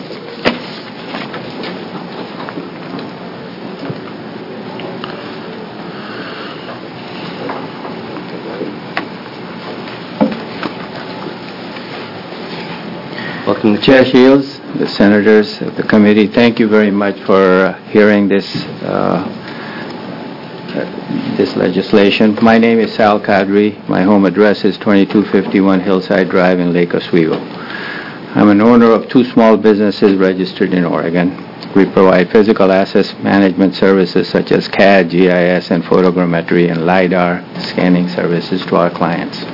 Welcome to Chair Shields, the senators of the committee. Thank you very much for hearing this legislation. My name is Sal Kadri. My home address is 2251 Hillside Drive in Lake Oswego. I'm an owner of 2 small businesses registered in Oregon. We provide physical assets management services such as CAD, GIS, and photogrammetry and LiDAR scanning services to our clients.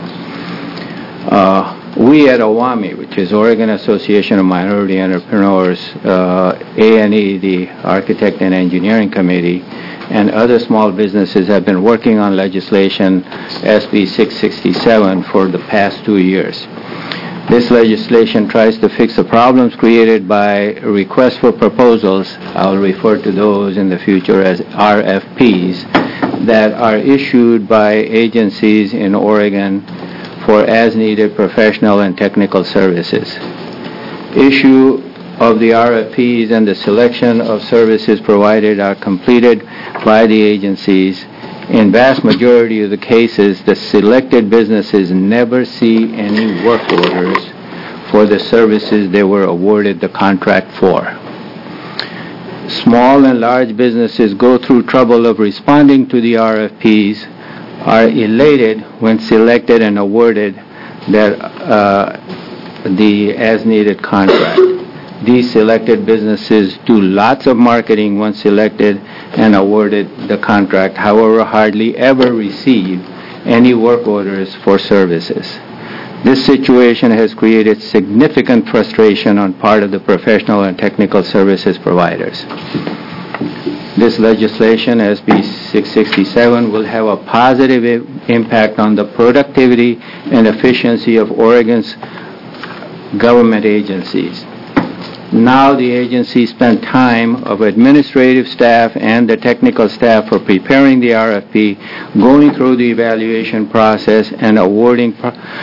We at OWAMI, which is Oregon Association of Minority Entrepreneurs, A&E, the Architect and Engineering Committee, and other small businesses have been working on legislation SB 667 for the past 2 years. This legislation tries to fix the problems created by requests for proposals, I'll refer to those in the future as RFPs, that are issued by agencies in Oregon for as-needed professional and technical services. Issue of the RFPs and the selection of services provided are completed by the agencies. In vast majority of the cases, the selected businesses never see any work orders for the services they were awarded the contract for. Small and large businesses go through trouble of responding to the RFPs, are elated when selected and awarded the as-needed contract. These selected businesses do lots of marketing once selected and awarded the contract, however, hardly ever receive any work orders for services. This situation has created significant frustration on part of the professional and technical services providers. This legislation, SB 667, will have a positive impact on the productivity and efficiency of Oregon's government agencies. Now the agency spent time of administrative staff and the technical staff for preparing the RFP, going through the evaluation process and awarding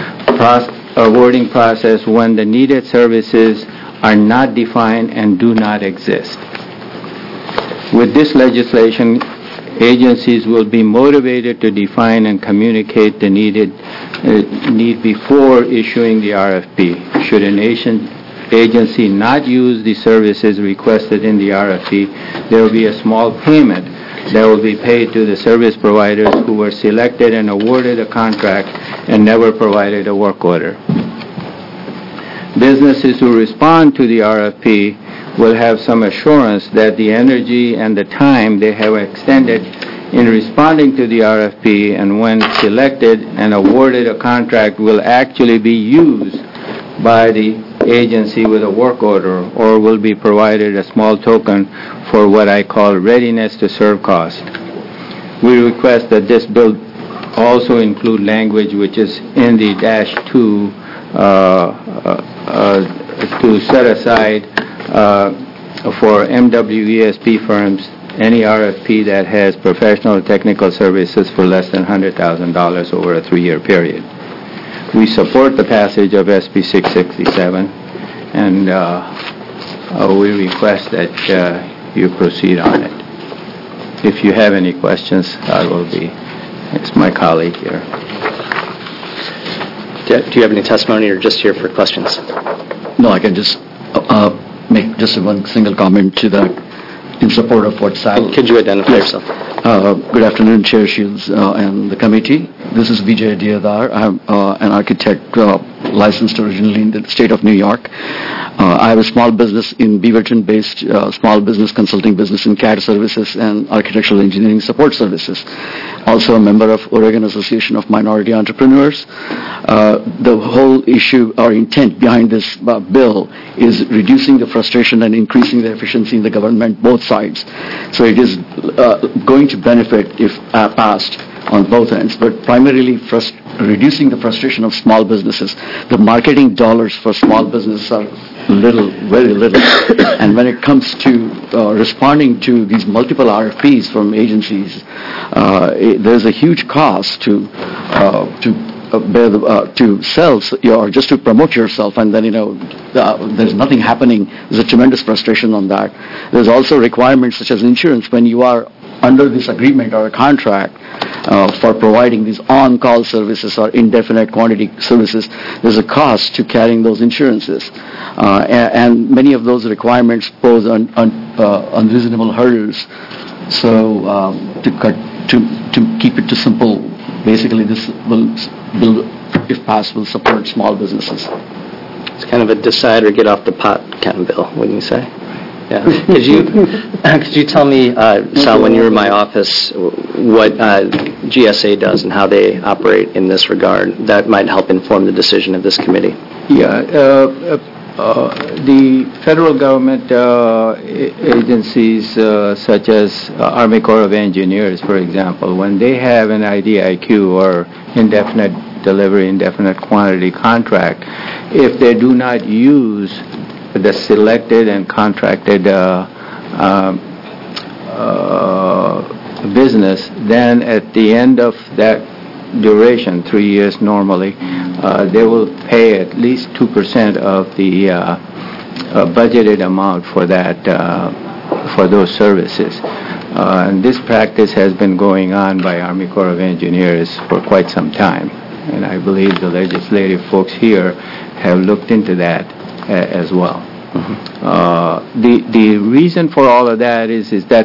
process when the needed services are not defined and do not exist. With this legislation, agencies will be motivated to define and communicate the need before issuing the RFP. Should an agency not use the services requested in the RFP, there will be a small payment that will be paid to the service providers who were selected and awarded a contract and never provided a work order. Businesses who respond to the RFP will have some assurance that the energy and the time they have extended in responding to the RFP and when selected and awarded a contract will actually be used by the agency with a work order or will be provided a small token for what I call readiness to serve cost. We request that this bill also include language which is in the -2 to set aside for MWESP firms any RFP that has professional technical services for less than $100,000 over a 3-year period. We support the passage of SB 667, and we request that you proceed on it. If you have any questions, it's my colleague here. Do you have any testimony or just here for questions? No, I can just make just one single comment to that in support of what Sal... Could you identify yourself? Good afternoon, Chair Shields and the committee. This is Vijay Diadar. I'm an architect licensed originally in the state of New York. I have a small business in Beaverton-based small business consulting business in CAD services and architectural engineering support services. Also a member of Oregon Association of Minority Entrepreneurs. The whole issue or intent behind this bill is reducing the frustration and increasing the efficiency in the government, both sides. So it is going to benefit if passed on both ends, but primarily reducing the frustration of small businesses. The marketing dollars for small businesses are very little. And when it comes to responding to these multiple RFPs from agencies, there's a huge cost to sell or just to promote yourself, and then there's nothing happening. There's a tremendous frustration on that. There's also requirements such as insurance when you are under this agreement or a contract for providing these on-call services or indefinite quantity services. There's a cost to carrying those insurances, and many of those requirements pose unreasonable hurdles. So to keep it too simple, basically this bill, if passed, will support small businesses. It's kind of a decide or get off the pot kind of bill, wouldn't you say? Yeah. Could you tell me, Sal, when you were in my office, what GSA does and how they operate in this regard? That might help inform the decision of this committee. Yeah. The federal government agencies such as Army Corps of Engineers, for example, when they have an IDIQ or indefinite delivery, indefinite quantity contract, if they do not use the selected and contracted business, then at the end of that duration, 3 years normally, they will pay at least 2% of the budgeted amount for that for those services. And this practice has been going on by Army Corps of Engineers for quite some time, and I believe the legislative folks here have looked into that as well. The reason for all of that is that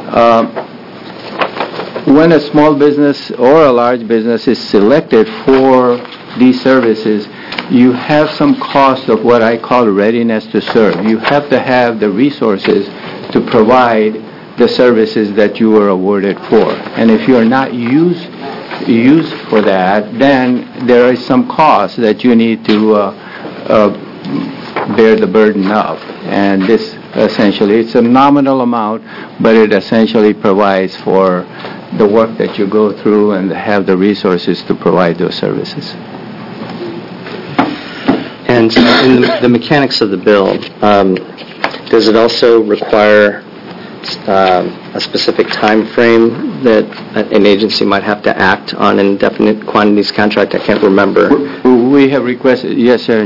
when a small business or a large business is selected for these services, you have some cost of what I call readiness to serve. You have to have the resources to provide the services that you were awarded for. And if you're not used for that, then there is some cost that you need to bear the burden of. And this essentially, it's a nominal amount, but it essentially provides for the work that you go through and have the resources to provide those services. And in the mechanics of the bill, does it also require a specific time frame that an agency might have to act on an indefinite quantities contract? I can't remember. We have requested, yes, sir,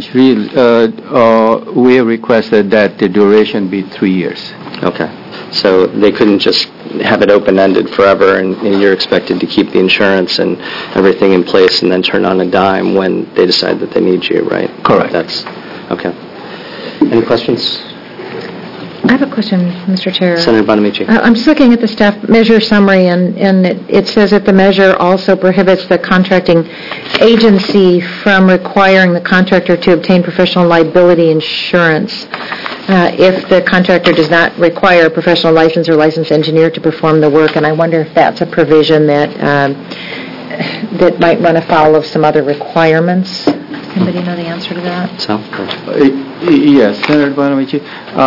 we have requested that the duration be 3 years. Okay. So they couldn't just have it open-ended forever, and you're expected to keep the insurance and everything in place and then turn on a dime when they decide that they need you, right? Correct. That's okay. Any questions? I have a question, Mr. Chair. Senator Bonamici. I'm just looking at the staff measure summary, and it says that the measure also prohibits the contracting agency from requiring the contractor to obtain professional liability insurance if the contractor does not require a professional license or licensed engineer to perform the work. And I wonder if that's a provision that might run afoul of some other requirements. Anybody know the answer to that? Yes, Senator Bonamici.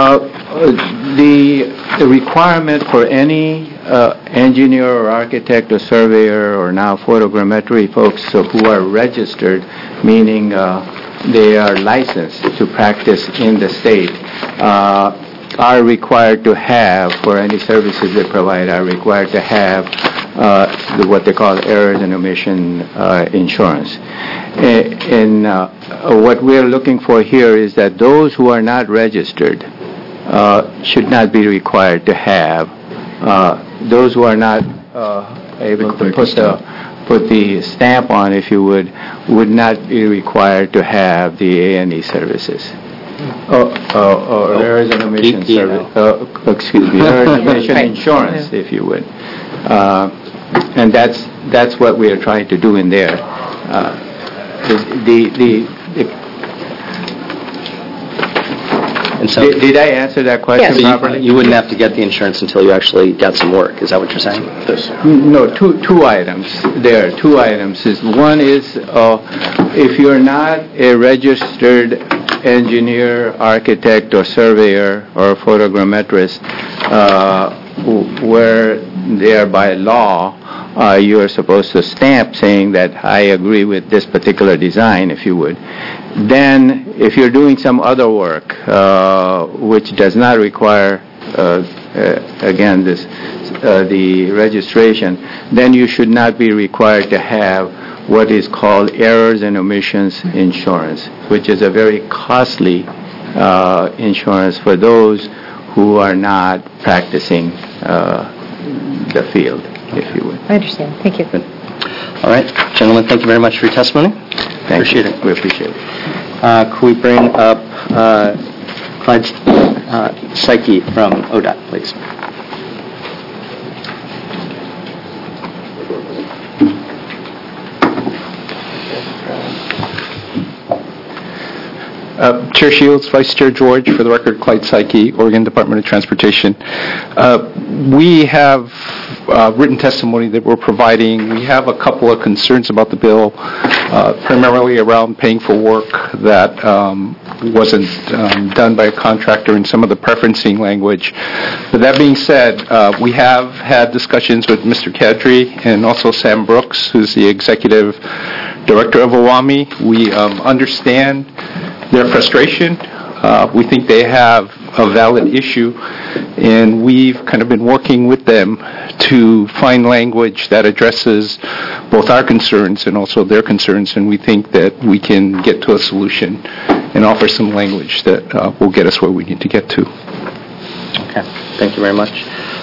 The requirement for any engineer or architect or surveyor or now photogrammetry folks who are registered, meaning they are licensed to practice in the state, are required to have, for any services they provide, are required to have what they call errors and omission insurance. And what we're looking for here is that those who are not registered should not be required to have. Those who are not able to put the stamp on, if you would not be required to have the A&E services. Or errors and omission service. Excuse me, errors and omission insurance, if you would. And that's what we are trying to do in there. Did I answer that question properly? You wouldn't have to get the insurance until you actually got some work. Is that what you're saying? No, two items there. Two items. One is if you're not a registered engineer, architect, or surveyor, or photogrammetrist, where they are by law, you are supposed to stamp saying that I agree with this particular design, if you would. Then, if you're doing some other work which does not require, again, the registration, then you should not be required to have what is called errors and omissions insurance, which is a very costly insurance for those who are not practicing the field, if you would. I understand. Thank you. Good. All right, gentlemen, thank you very much for your testimony. Appreciate it. We appreciate it. Could we bring up Clyde Psyche from ODOT, please? Chair Shields, Vice Chair George, for the record, Clyde Psyche, Oregon Department of Transportation. We have written testimony that we're providing. We have a couple of concerns about the bill, primarily around paying for work that wasn't done by a contractor and some of the preferencing language. But that being said, we have had discussions with Mr. Kadri and also Sam Brooks, who's the Executive Director of OWAMI. We understand their frustration. We think they have a valid issue, and we've kind of been working with them to find language that addresses both our concerns and also their concerns, and we think that we can get to a solution and offer some language that will get us where we need to get to. Okay, thank you very much.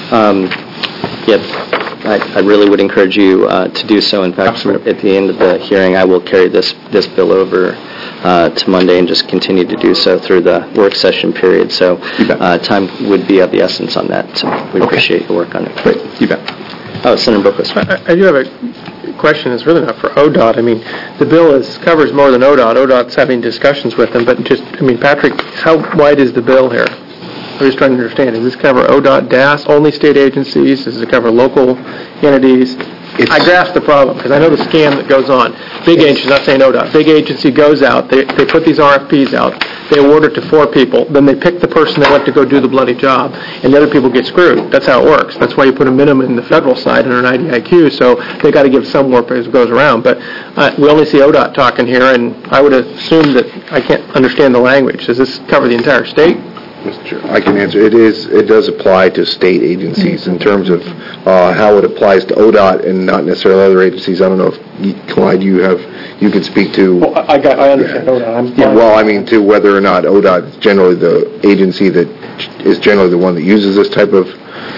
I really would encourage you to do so. In fact, at the end of the hearing, I will carry this bill over to Monday and just continue to do so through the work session period. So time would be of the essence on that. So we appreciate your work on it. Great. You bet. Oh, Senator Booklis. I do have a question. It's really not for ODOT. I mean, the bill covers more than ODOT. ODOT's having discussions with them, but Patrick, how wide is the bill here? I'm just trying to understand. Does this cover ODOT, DAS, only state agencies? Does it cover local entities? I grasp the problem because I know the scam that goes on. Big agency, not saying ODOT, big agency goes out, they put these RFPs out, they award it to 4 people, then they pick the person they want to go do the bloody job, and the other people get screwed. That's how it works. That's why you put a minimum in the federal side under an IDIQ, so they got to give some work as it goes around. But we only see ODOT talking here, and I would assume that I can't understand the language. Does this cover the entire state? Mr. Chair, I can answer. It does apply to state agencies in terms of how it applies to ODOT and not necessarily other agencies. I don't know if, Clyde, you could speak to... Well, I understand ODOT. To whether or not ODOT is generally the agency that is generally the one that uses this type of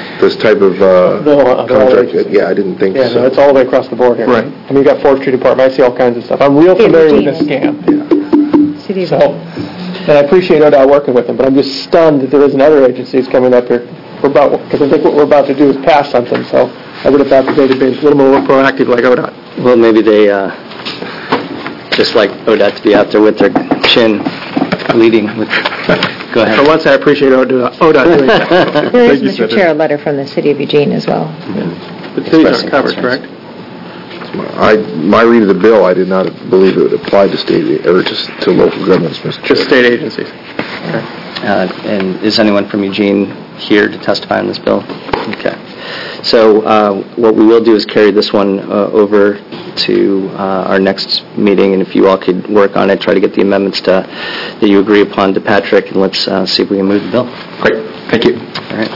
contract. Yeah, I didn't think so. Yeah, no, it's all the way across the board here. Right. I mean, you got Forestry Department. I see all kinds of stuff. I'm real familiar with this scam. And I appreciate ODOT working with them, but I'm just stunned that there isn't other agencies coming up here. Because I think what we're about to do is pass something, so I would have thought that they'd have been a little more proactive like ODOT. Well, maybe they just like ODOT to be out there with their chin leading. Go ahead. For once, I appreciate ODOT doing that. There is, Mr. Chair, a letter from the City of Eugene as well. But cities aren't covered, correct? My read of the bill, I did not believe it would apply to state or to local governments, Mr. Chair. Just state agencies. Okay. And is anyone from Eugene here to testify on this bill? Okay. So what we will do is carry this one over to our next meeting, and if you all could work on it, try to get the amendments that you agree upon to Patrick, and let's see if we can move the bill. Great. Thank you. All right.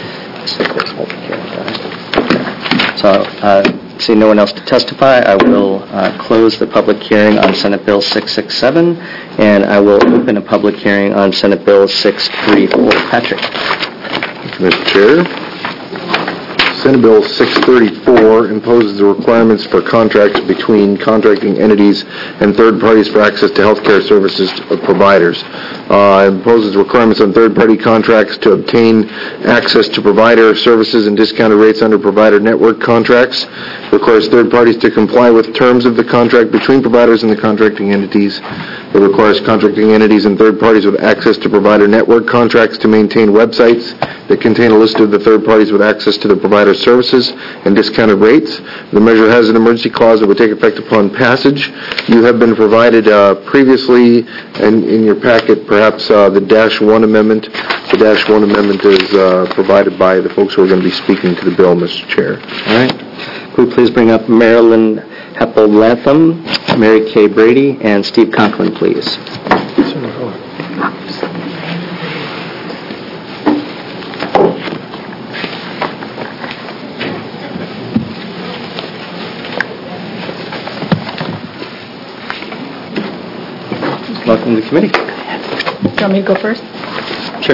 So, seeing no one else to testify, I will close the public hearing on Senate Bill 667, and I will open a public hearing on Senate Bill 634. Patrick. Mr. Chair, Senate Bill 634 imposes the requirements for contracts between contracting entities and third parties for access to health care services providers. It imposes requirements on third-party contracts to obtain access to provider services and discounted rates under provider network contracts. It requires third parties to comply with terms of the contract between providers and the contracting entities. It requires contracting entities and third parties with access to provider network contracts to maintain websites that contain a list of the third parties with access to the provider services and discounted rates. The measure has an emergency clause that would take effect upon passage. You have been provided previously in your packet perhaps the -1 amendment. The -1 amendment is provided by the folks who are going to be speaking to the bill, Mr. Chair. All right. Could we please bring up Marilyn Heppel-Latham, Mary Kay Brady, and Steve Conklin, please. Welcome to the committee. Do you want me to go first? Sure.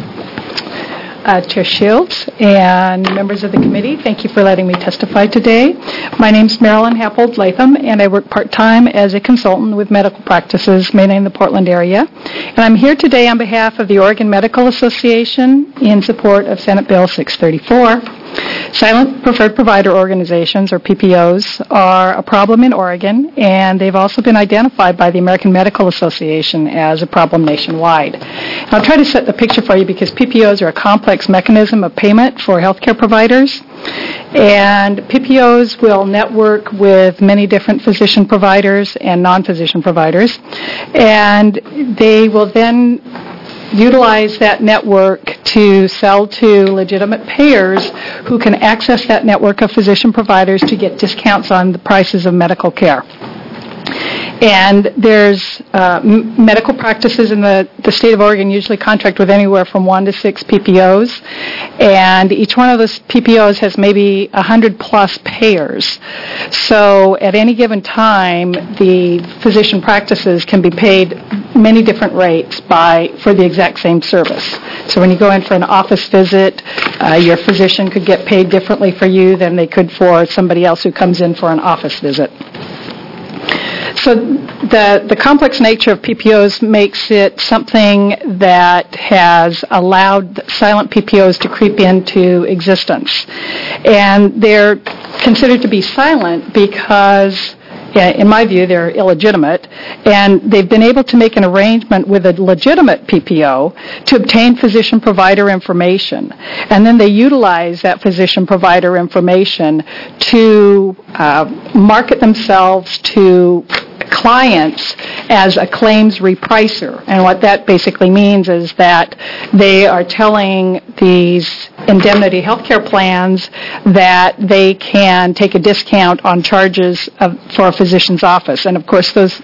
Chair Shields and members of the committee, thank you for letting me testify today. My name is Marilyn Happold Latham, and I work part-time as a consultant with medical practices, mainly in the Portland area. And I'm here today on behalf of the Oregon Medical Association in support of Senate Bill 634. Silent Preferred Provider Organizations, or PPOs, are a problem in Oregon, and they've also been identified by the American Medical Association as a problem nationwide. And I'll try to set the picture for you because PPOs are a complex mechanism of payment for healthcare providers, and PPOs will network with many different physician providers and non-physician providers, and they will then utilize that network to sell to legitimate payers who can access that network of physician providers to get discounts on the prices of medical care. And there's medical practices in the state of Oregon usually contract with anywhere from 1 to 6 PPOs, and each one of those PPOs has maybe 100-plus payers. So at any given time, the physician practices can be paid many different rates for the exact same service. So when you go in for an office visit, your physician could get paid differently for you than they could for somebody else who comes in for an office visit. So the complex nature of PPOs makes it something that has allowed silent PPOs to creep into existence. And they're considered to be silent because, in my view, they're illegitimate, and they've been able to make an arrangement with a legitimate PPO to obtain physician-provider information, and then they utilize that physician-provider information to market themselves to clients as a claims repricer. And what that basically means is that they are telling these indemnity healthcare plans that they can take a discount on charges for a physician's office. And of course, those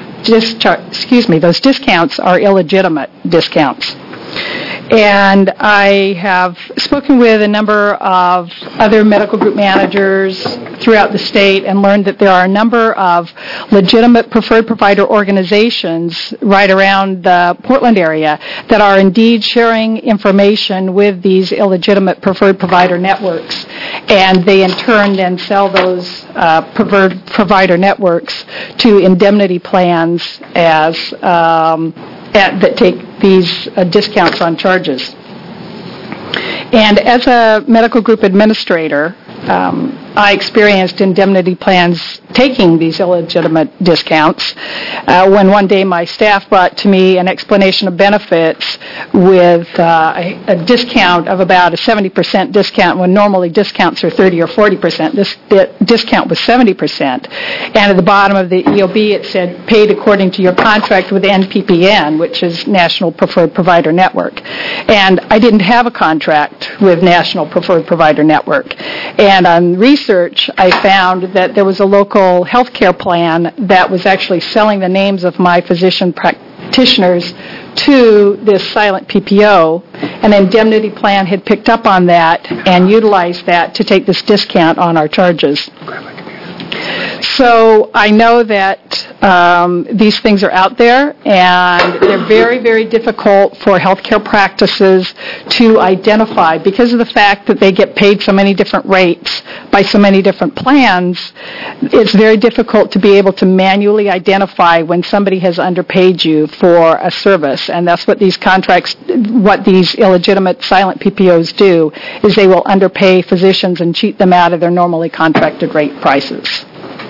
discounts are illegitimate discounts. And I have spoken with a number of other medical group managers throughout the state and learned that there are a number of legitimate preferred provider organizations right around the Portland area that are indeed sharing information with these illegitimate preferred provider networks. And they in turn then sell those preferred provider networks to indemnity plans that take these discounts on charges. And as a medical group administrator, I experienced indemnity plans taking these illegitimate discounts when one day my staff brought to me an explanation of benefits with a discount of about a 70% discount when normally discounts are 30 or 40%. This discount was 70%. And at the bottom of the EOB it said paid according to your contract with NPPN, which is National Preferred Provider Network. And I didn't have a contract with National Preferred Provider Network. And on research, I found that there was a local health care plan that was actually selling the names of my physician practitioners to this silent PPO. An indemnity plan had picked up on that and utilized that to take this discount on our charges. So I know that these things are out there, and they're very, very difficult for healthcare practices to identify because of the fact that they get paid so many different rates by so many different plans. It's very difficult to be able to manually identify when somebody has underpaid you for a service, and that's what these contracts, what these illegitimate silent PPOs do, is they will underpay physicians and cheat them out of their normally contracted rate prices.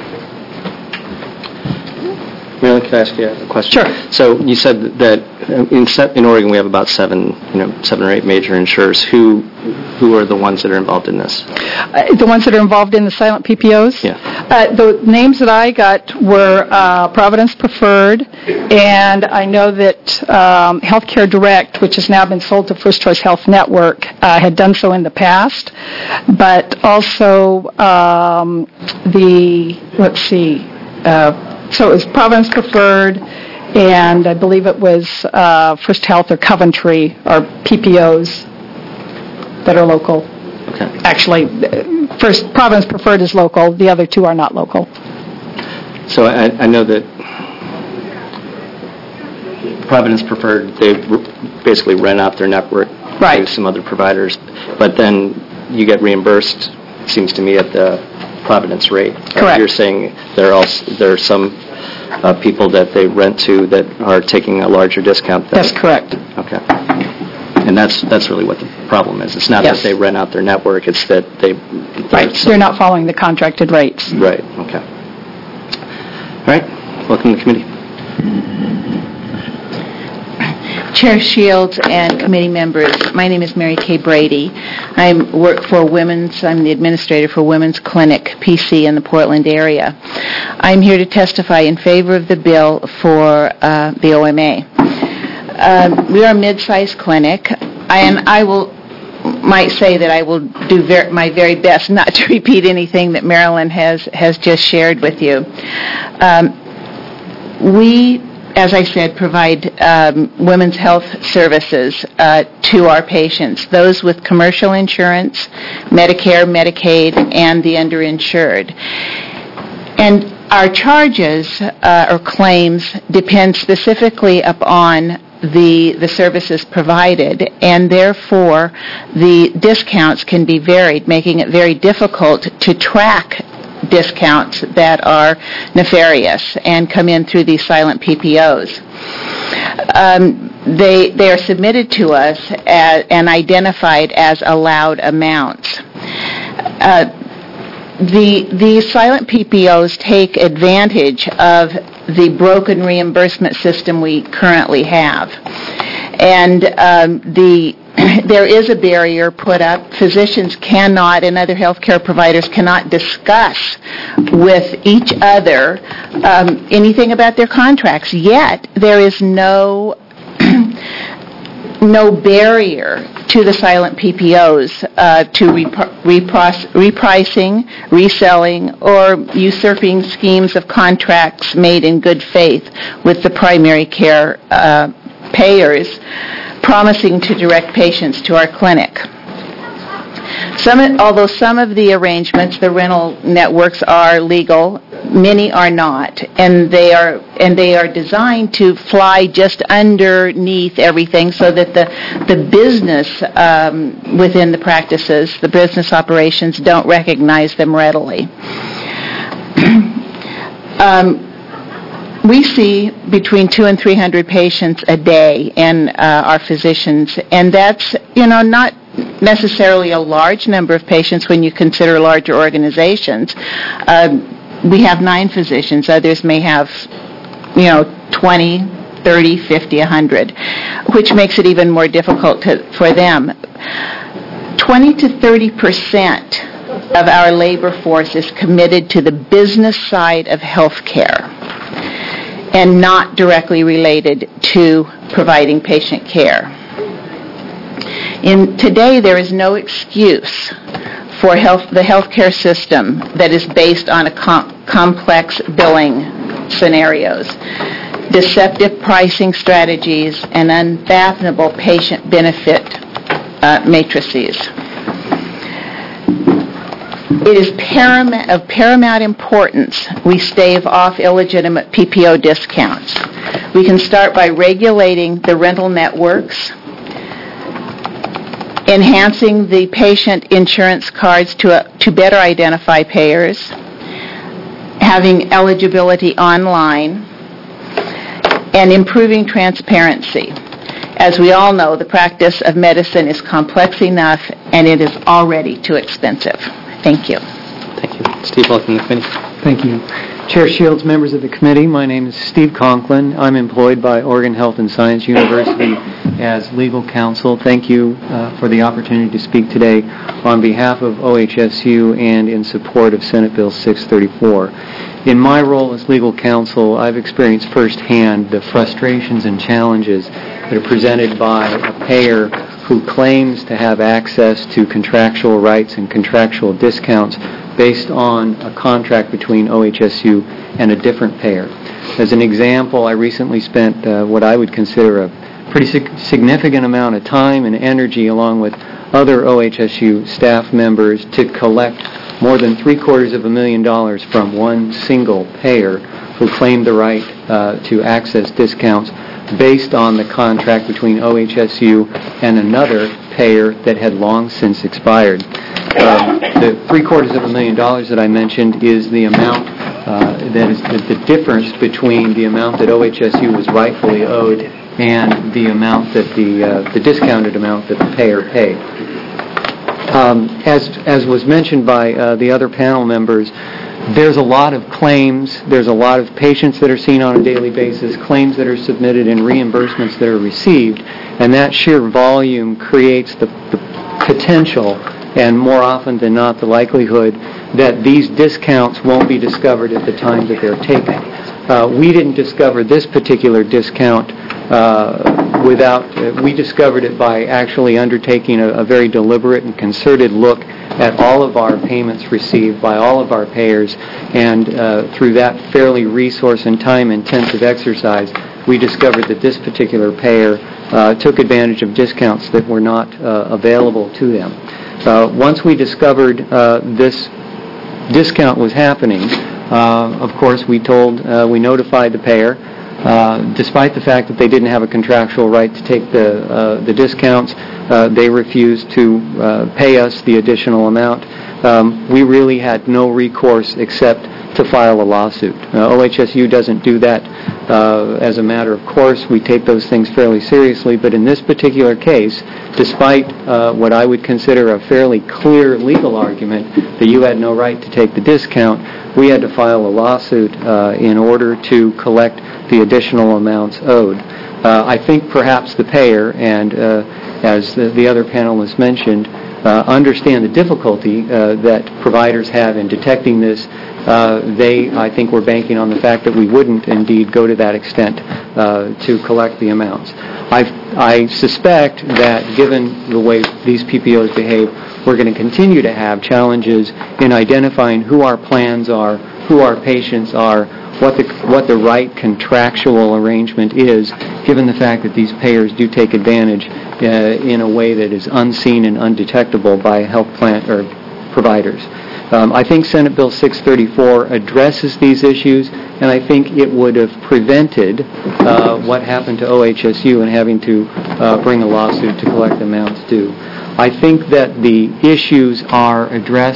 Marilyn, can I ask you a question? Sure. So you said that in Oregon we have about seven or eight major insurers. Who are the ones that are involved in this? The ones that are involved in the silent PPOs? Yeah. The names that I got were Providence Preferred, and I know that Healthcare Direct, which has now been sold to First Choice Health Network, had done so in the past. But also so it was Providence Preferred, and I believe it was First Health or Coventry or PPOs that are local. Okay. Actually, first Providence Preferred is local. The other two are not local. So I know that Providence Preferred, they basically rent out their network to some other providers, but then you get reimbursed, it seems to me, at the Providence rate. Correct. You're saying there are some people that they rent to that are taking a larger discount. That's correct. Okay. And that's really what the problem is. It's not that they rent out their network, it's that they're not following the contracted rates. Right, okay. All right, welcome to the committee. Chair Shields and committee members, my name is Mary Kay Brady. I work for I'm the administrator for Women's Clinic, PC, in the Portland area. I'm here to testify in favor of the bill for the OMA. We are a mid-sized clinic, and I might say that I will do my very best not to repeat anything that Marilyn has just shared with you. We, as I said, provide women's health services to our patients, those with commercial insurance, Medicare, Medicaid, and the underinsured. And our charges or claims depend specifically upon the services provided, and therefore the discounts can be varied, making it very difficult to track discounts that are nefarious and come in through these silent PPOs. They are submitted to us and identified as allowed amounts. The silent PPOs take advantage of the broken reimbursement system we currently have. And there is a barrier put up. Physicians cannot, and other healthcare providers cannot discuss with each other anything about their contracts. Yet there is no barrier to the silent PPOs to repricing, reselling, or usurping schemes of contracts made in good faith with the primary care payers, promising to direct patients to our clinic. Although some of the arrangements, the rental networks, are legal, many are not, and they are designed to fly just underneath everything, so that the business within the practices, the business operations, don't recognize them readily. We see between 200 and 300 patients a day in our physicians, and that's necessarily a large number of patients when you consider larger organizations. We have 9 physicians. Others may have, 20, 30, 50, 100, which makes it even more difficult for them. 20 to 30% of our labor force is committed to the business side of healthcare and not directly related to providing patient care. Today, there is no excuse for the healthcare system that is based on complex billing scenarios, deceptive pricing strategies, and unfathomable patient benefit matrices. It is of paramount importance we stave off illegitimate PPO discounts. We can start by regulating the rental networks, enhancing the patient insurance cards to better identify payers, having eligibility online, and improving transparency. As we all know, the practice of medicine is complex enough, and it is already too expensive. Thank you. Thank you. Steve, welcome to the committee. Thank you. Chair Shields, members of the committee, my name is Steve Conklin. I'm employed by Oregon Health and Science University as legal counsel. Thank you for the opportunity to speak today on behalf of OHSU and in support of Senate Bill 634. In my role as legal counsel, I've experienced firsthand the frustrations and challenges that are presented by a payer who claims to have access to contractual rights and contractual discounts based on a contract between OHSU and a different payer. As an example, I recently spent what I would consider a pretty significant amount of time and energy along with other OHSU staff members to collect more than $750,000 from one single payer who claimed the right to access discounts based on the contract between OHSU and another payer that had long since expired. The $750,000 that I mentioned is the amount that is the difference between the amount that OHSU was rightfully owed and the amount that the discounted amount that the payer paid. As was mentioned by the other panel members, there's a lot of claims, there's a lot of patients that are seen on a daily basis, claims that are submitted and reimbursements that are received, and that sheer volume creates the potential and more often than not the likelihood that these discounts won't be discovered at the time that they're taken. We didn't discover this particular discount we discovered it by actually undertaking a very deliberate and concerted look at all of our payments received by all of our payers, and through that fairly resource and time-intensive exercise, we discovered that this particular payer took advantage of discounts that were not available to them. Once we discovered this discount was happening, of course, we notified the payer. Despite the fact that they didn't have a contractual right to take the discounts, they refused to pay us the additional amount. We really had no recourse except to file a lawsuit. OHSU doesn't do that as a matter of course. We take those things fairly seriously, but in this particular case, despite what I would consider a fairly clear legal argument that you had no right to take the discount, we had to file a lawsuit in order to collect the additional amounts owed. I think perhaps the payer, and as the other panelists mentioned, understand the difficulty that providers have in detecting this. I think, were banking on the fact that we wouldn't indeed go to that extent to collect the amounts. I suspect that given the way these PPOs behave, we're going to continue to have challenges in identifying who our plans are, who our patients are, what the right contractual arrangement is, given the fact that these payers do take advantage in a way that is unseen and undetectable by health plan or providers. I think Senate Bill 634 addresses these issues, and I think it would have prevented what happened to OHSU and having to bring a lawsuit to collect amounts due. I think that the issues are addressed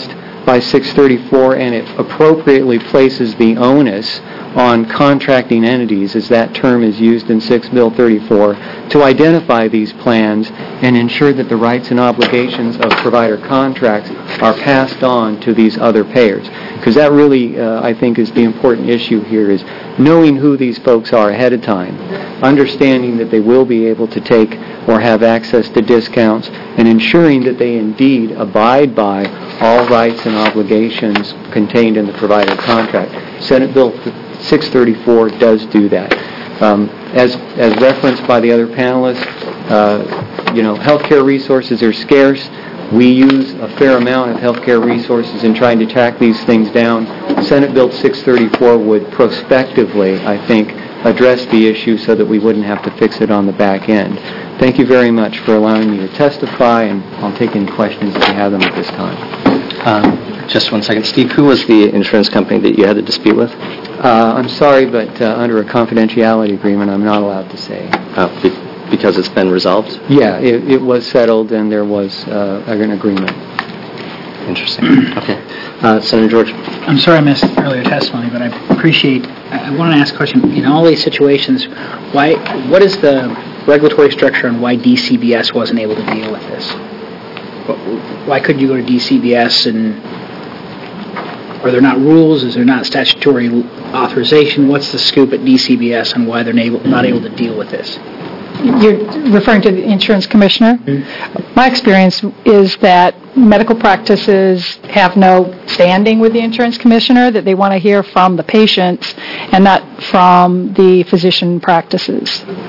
by 634, and it appropriately places the onus on contracting entities, as that term is used in 6 Bill 34, to identify these plans and ensure that the rights and obligations of provider contracts are passed on to these other payers. Because that really, I think, is the important issue here, is knowing who these folks are ahead of time, understanding that they will be able to take or have access to discounts, and ensuring that they indeed abide by all rights and obligations contained in the provider contract. Senate Bill 634 does do that. As referenced by the other panelists, healthcare resources are scarce. We use a fair amount of healthcare resources in trying to track these things down. Senate Bill 634 would prospectively, I think, address the issue so that we wouldn't have to fix it on the back end. Thank you very much for allowing me to testify, and I'll take any questions if you have them at this time. Just one second. Steve, who was the insurance company that you had the dispute with? I'm sorry, but under a confidentiality agreement, I'm not allowed to say. Because it's been resolved? Yeah, it was settled, and there was an agreement. Interesting. Okay. Senator George. I'm sorry I missed earlier testimony, but I want to ask a question. In all these situations, what is the regulatory structure on why DCBS wasn't able to deal with this? Why couldn't you go to DCBS, and are there not rules? Is there not statutory authorization? What's the scoop at DCBS on why they're not able to deal with this? You're referring to the insurance commissioner? Mm-hmm. My experience is that medical practices have no standing with the insurance commissioner, that they want to hear from the patients and not from the physician practices.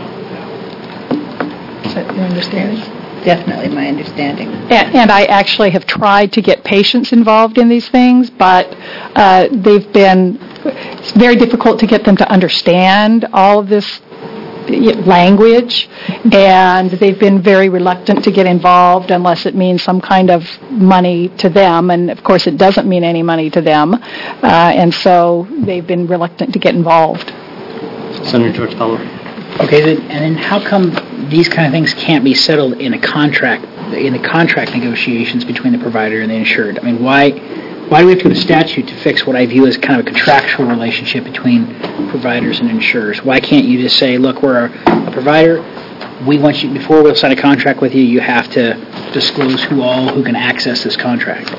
Is that your understanding? Definitely my understanding. And I actually have tried to get patients involved in these things, but it's very difficult to get them to understand all of this language, and they've been very reluctant to get involved unless it means some kind of money to them, and of course it doesn't mean any money to them, and so they've been reluctant to get involved. Senator George Powell. Okay, and then how come these kind of things can't be settled in the contract negotiations between the provider and the insured? I mean, why do we have to go to statute to fix what I view as kind of a contractual relationship between providers and insurers? Why can't you just say, look, we're a provider, we want you, before we'll sign a contract with you, you have to disclose who can access this contract?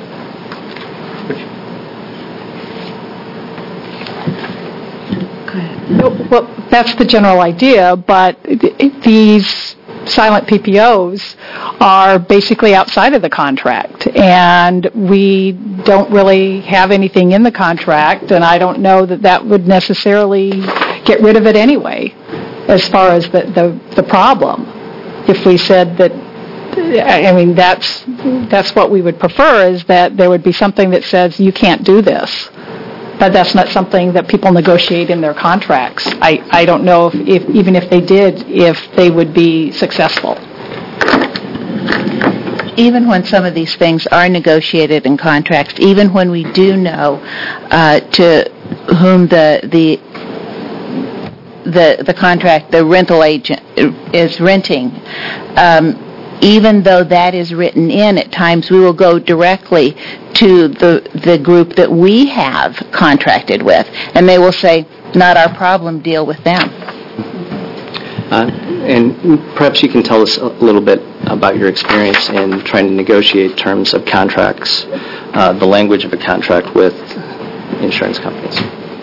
Well, that's the general idea, but these silent PPOs are basically outside of the contract, and we don't really have anything in the contract, and I don't know that would necessarily get rid of it anyway, as far as the problem. If we said that, I mean, that's what we would prefer, is that there would be something that says you can't do this. But that's not something that people negotiate in their contracts. I don't know if even if they did, if they would be successful. Even when some of these things are negotiated in contracts, even when we do know to whom the contract, the rental agent is renting, even though that is written in, at times we will go directly to the group that we have contracted with, and they will say, not our problem, deal with them. And perhaps you can tell us a little bit about your experience in trying to negotiate terms of contracts, the language of a contract with insurance companies.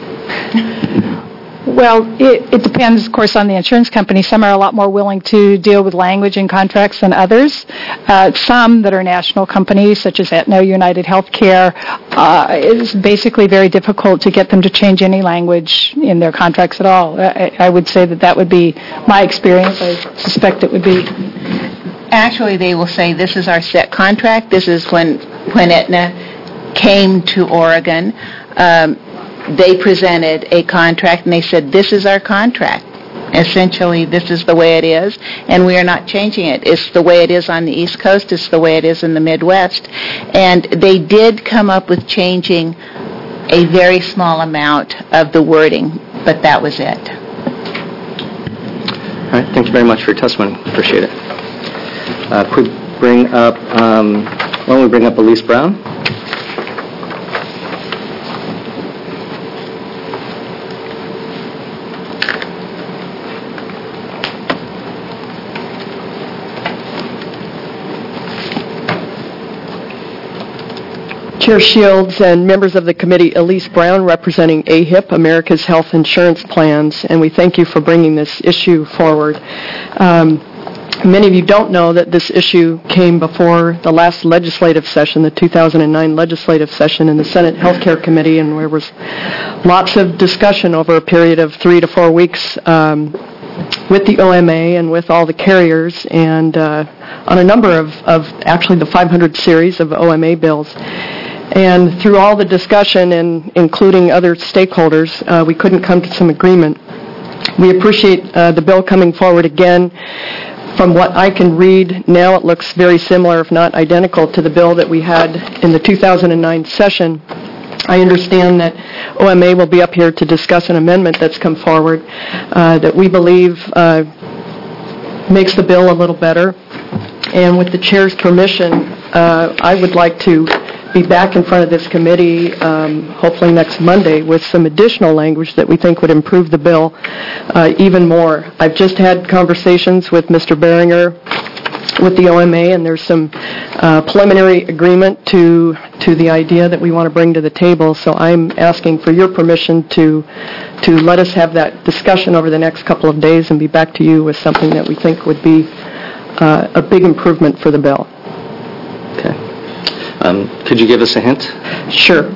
Well, it depends, of course, on the insurance company. Some are a lot more willing to deal with language in contracts than others. Some that are national companies, such as Aetna, United Healthcare, it's basically very difficult to get them to change any language in their contracts at all. I would say that would be my experience. I suspect it would be. Actually, they will say, this is our set contract. This is when Aetna came to Oregon. They presented a contract, and they said, this is our contract. Essentially, this is the way it is, and we are not changing it. It's the way it is on the East Coast. It's the way it is in the Midwest. And they did come up with changing a very small amount of the wording, but that was it. All right. Thank you very much for your testimony. Appreciate it. Could we bring up, why don't we bring up Elise Brown? Chair Shields and members of the committee, Elise Brown representing AHIP, America's Health Insurance Plans, and we thank you for bringing this issue forward. Many of you don't know that this issue came before the last legislative session, the 2009 legislative session in the Senate Healthcare Committee, and there was lots of discussion over a period of 3 to 4 weeks with the OMA and with all the carriers and on a number of actually the 500 series of OMA bills. And through all the discussion and including other stakeholders, we couldn't come to some agreement. We appreciate the bill coming forward again. From what I can read now, it looks very similar, if not identical, to the bill that we had in the 2009 session. I understand that OMA will be up here to discuss an amendment that's come forward that we believe makes the bill a little better. And with the chair's permission, I would like to be back in front of this committee, hopefully next Monday, with some additional language that we think would improve the bill even more. I've just had conversations with Mr. Beringer with the OMA, and there's some preliminary agreement to the idea that we want to bring to the table. So I'm asking for your permission to let us have that discussion over the next couple of days and be back to you with something that we think would be a big improvement for the bill. Okay. Could you give us a hint? Sure.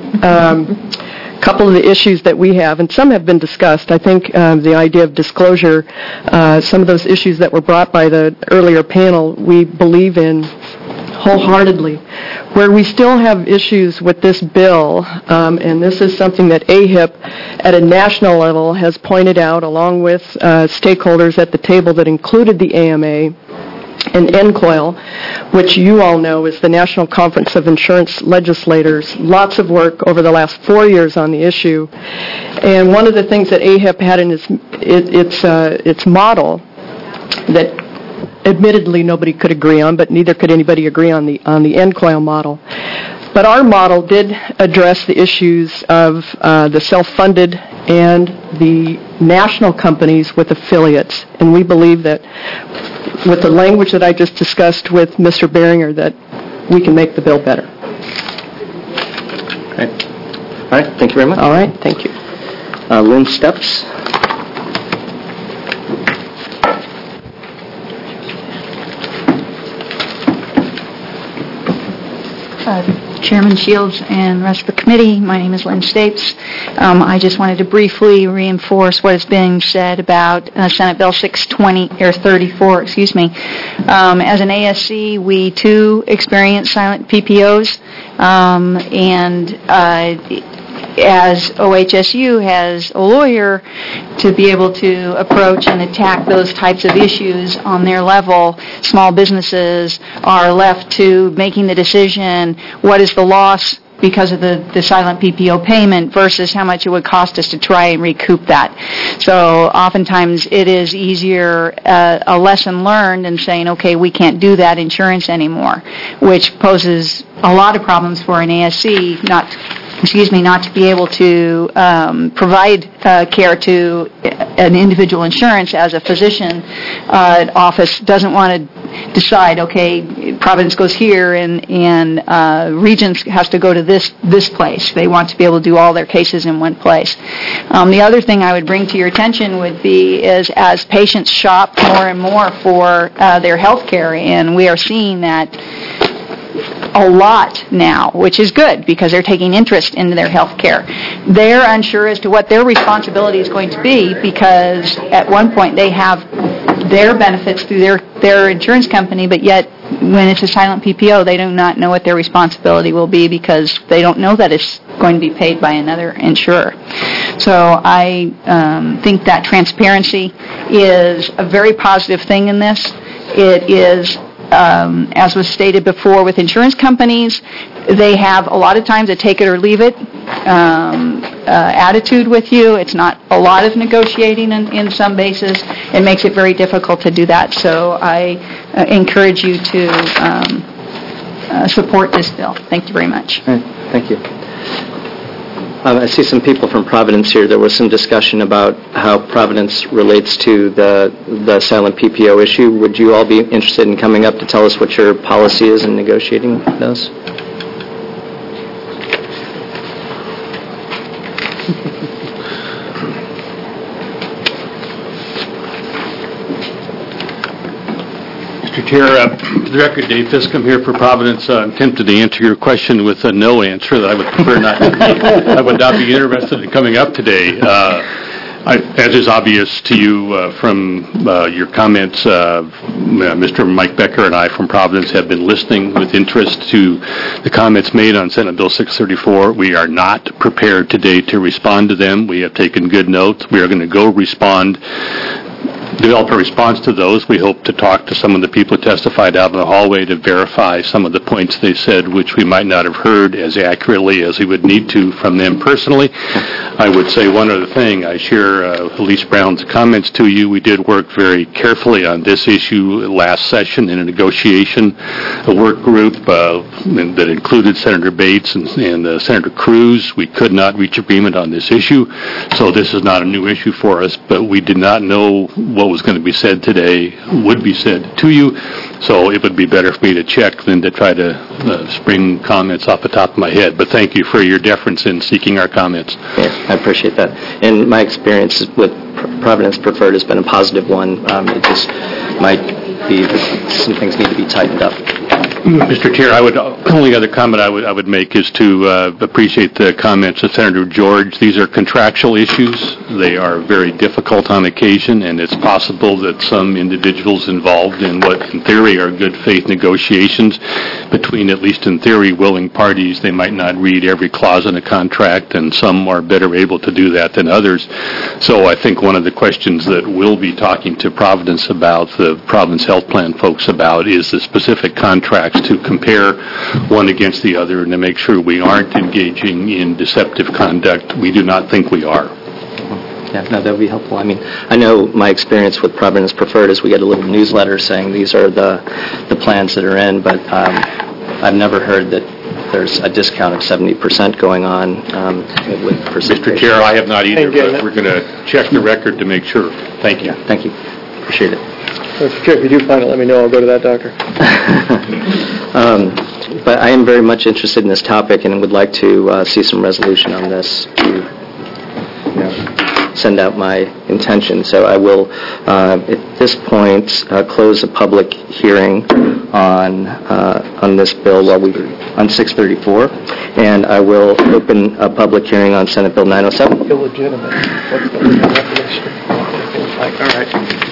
A couple of the issues that we have, and some have been discussed. I think the idea of disclosure, some of those issues that were brought by the earlier panel, we believe in wholeheartedly. Where we still have issues with this bill, and this is something that AHIP at a national level has pointed out along with stakeholders at the table that included the AMA, and NCOIL, which you all know is the National Conference of Insurance Legislators. Lots of work over the last 4 years on the issue. And one of the things that AHIP had in its model that admittedly nobody could agree on, but neither could anybody agree on the NCOIL model. But our model did address the issues of the self-funded and the national companies with affiliates. And we believe that with the language that I just discussed with Mr. Beringer, that we can make the bill better. Okay. All right. Thank you very much. All right. Thank you. Lynn Steps. Chairman Shields and the rest of the committee, my name is Lynn Stapes. I just wanted to briefly reinforce what is being said about Senate Bill 34, As an ASC, we too experience silent PPOs, and as OHSU has a lawyer to be able to approach and attack those types of issues on their level, small businesses are left to making the decision, what is the loss because of the silent PPO payment versus how much it would cost us to try and recoup that. So oftentimes it is easier, a lesson learned in saying, okay, we can't do that insurance anymore, which poses a lot of problems for an ASC, not to be able to provide care to an individual insurance as a physician office doesn't want to decide, okay, Providence goes here and Regents has to go to this place. They want to be able to do all their cases in one place. The other thing I would bring to your attention would be is as patients shop more and more for their health care, and we are seeing that a lot now, which is good because they're taking interest in their health care. They're unsure as to what their responsibility is going to be because at one point they have their benefits through their insurance company, but yet when it's a silent PPO, they do not know what their responsibility will be because they don't know that it's going to be paid by another insurer. So I think that transparency is a very positive thing in this. It is as was stated before with insurance companies, they have a lot of times a take it or leave it attitude with you. It's not a lot of negotiating in some bases. It makes it very difficult to do that. So I encourage you to support this bill. Thank you very much. Thank you. I see some people from Providence here. There was some discussion about how Providence relates to the silent PPO issue. Would you all be interested in coming up to tell us what your policy is in negotiating those? Mr. Chair, for the record, Dave Fiscom here for Providence. I'm tempted to answer your question with a no answer that I would prefer not to be. I would not be interested in coming up today. As is obvious to you from your comments, Mr. Mike Becker and I from Providence have been listening with interest to the comments made on Senate Bill 634. We are not prepared today to respond to them. We have taken good notes. We are going to go develop a response to those. We hope to talk to some of the people who testified out in the hallway to verify some of the points they said, which we might not have heard as accurately as we would need to from them personally. I would say one other thing. I share Elise Brown's comments to you. We did work very carefully on this issue last session in a negotiation, a work group that included Senator Bates and Senator Cruz. We could not reach agreement on this issue, so this is not a new issue for us, but we did not know what was going to be said today would be said to you, so it would be better for me to check than to try to spring comments off the top of my head. But thank you for your deference in seeking our comments. Yeah, I appreciate that. And my experience with Providence Preferred has been a positive one. It just might be that some things need to be tightened up. Mr. Chair, only other comment I would make is to appreciate the comments of Senator George. These are contractual issues. They are very difficult on occasion, and it's possible that some individuals involved in what in theory are good faith negotiations between, at least in theory, willing parties, they might not read every clause in a contract, and some are better able to do that than others. So I think one of the questions that we'll be talking to Providence about, the Providence Health Plan folks about, is the specific contracts to compare one against the other and to make sure we aren't engaging in deceptive conduct. We do not think we are. Yeah, no, that would be helpful. I mean, I know my experience with Providence Preferred is we get a little newsletter saying these are the plans that are in, but I've never heard that there's a discount of 70% going on with Mr. Chair, I have not either, but we're going to check the record to make sure. Thank you. Yeah, thank you. Appreciate it. Mr. Chair, if you do find it, let me know. I'll go to that doctor. But I am very much interested in this topic and would like to see some resolution on this to send out my intention. So I will, at this point, close a public hearing on this bill on 634, and I will open a public hearing on Senate Bill 907. Illegitimate. What's the definition? All right.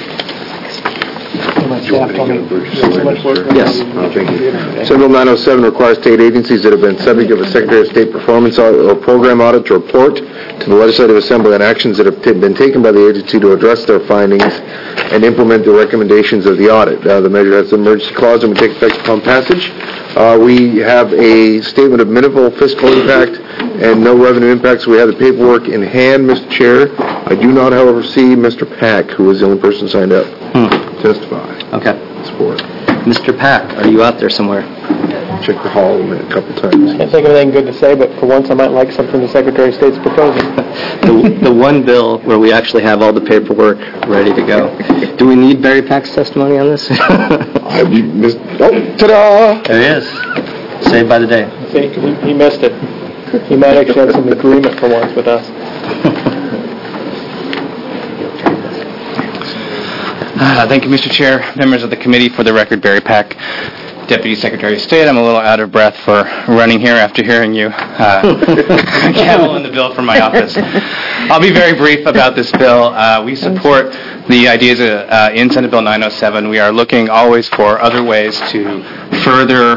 Yes. Senate Bill 907 requires state agencies that have been subject of a Secretary of State performance or program audit to report to the Legislative Assembly on actions that have been taken by the agency to address their findings and implement the recommendations of the audit. The measure has an emergency clause and will take effect upon passage. We have a statement of minimal fiscal impact and no revenue impact, so we have the paperwork in hand, Mr. Chair. I do not, however, see Mr. Pack, who is the only person signed up. Testify. Okay. Support. Mr. Pack, are you out there somewhere? Check the hall a couple times. I can't think of anything good to say, but for once I might like something the Secretary of State's proposing. The one bill where we actually have all the paperwork ready to go. Do we need Barry Pack's testimony on this? Ta-da! There he is. Saved by the day. See, he missed it. He might actually have some agreement for once with us. Thank you, Mr. Chair, members of the committee. For the record, Barry Pack, Deputy Secretary of State. I'm a little out of breath for running here after hearing you gavel in the bill from my office. I'll be very brief about this bill. We support the ideas in Senate Bill 907. We are looking always for other ways to further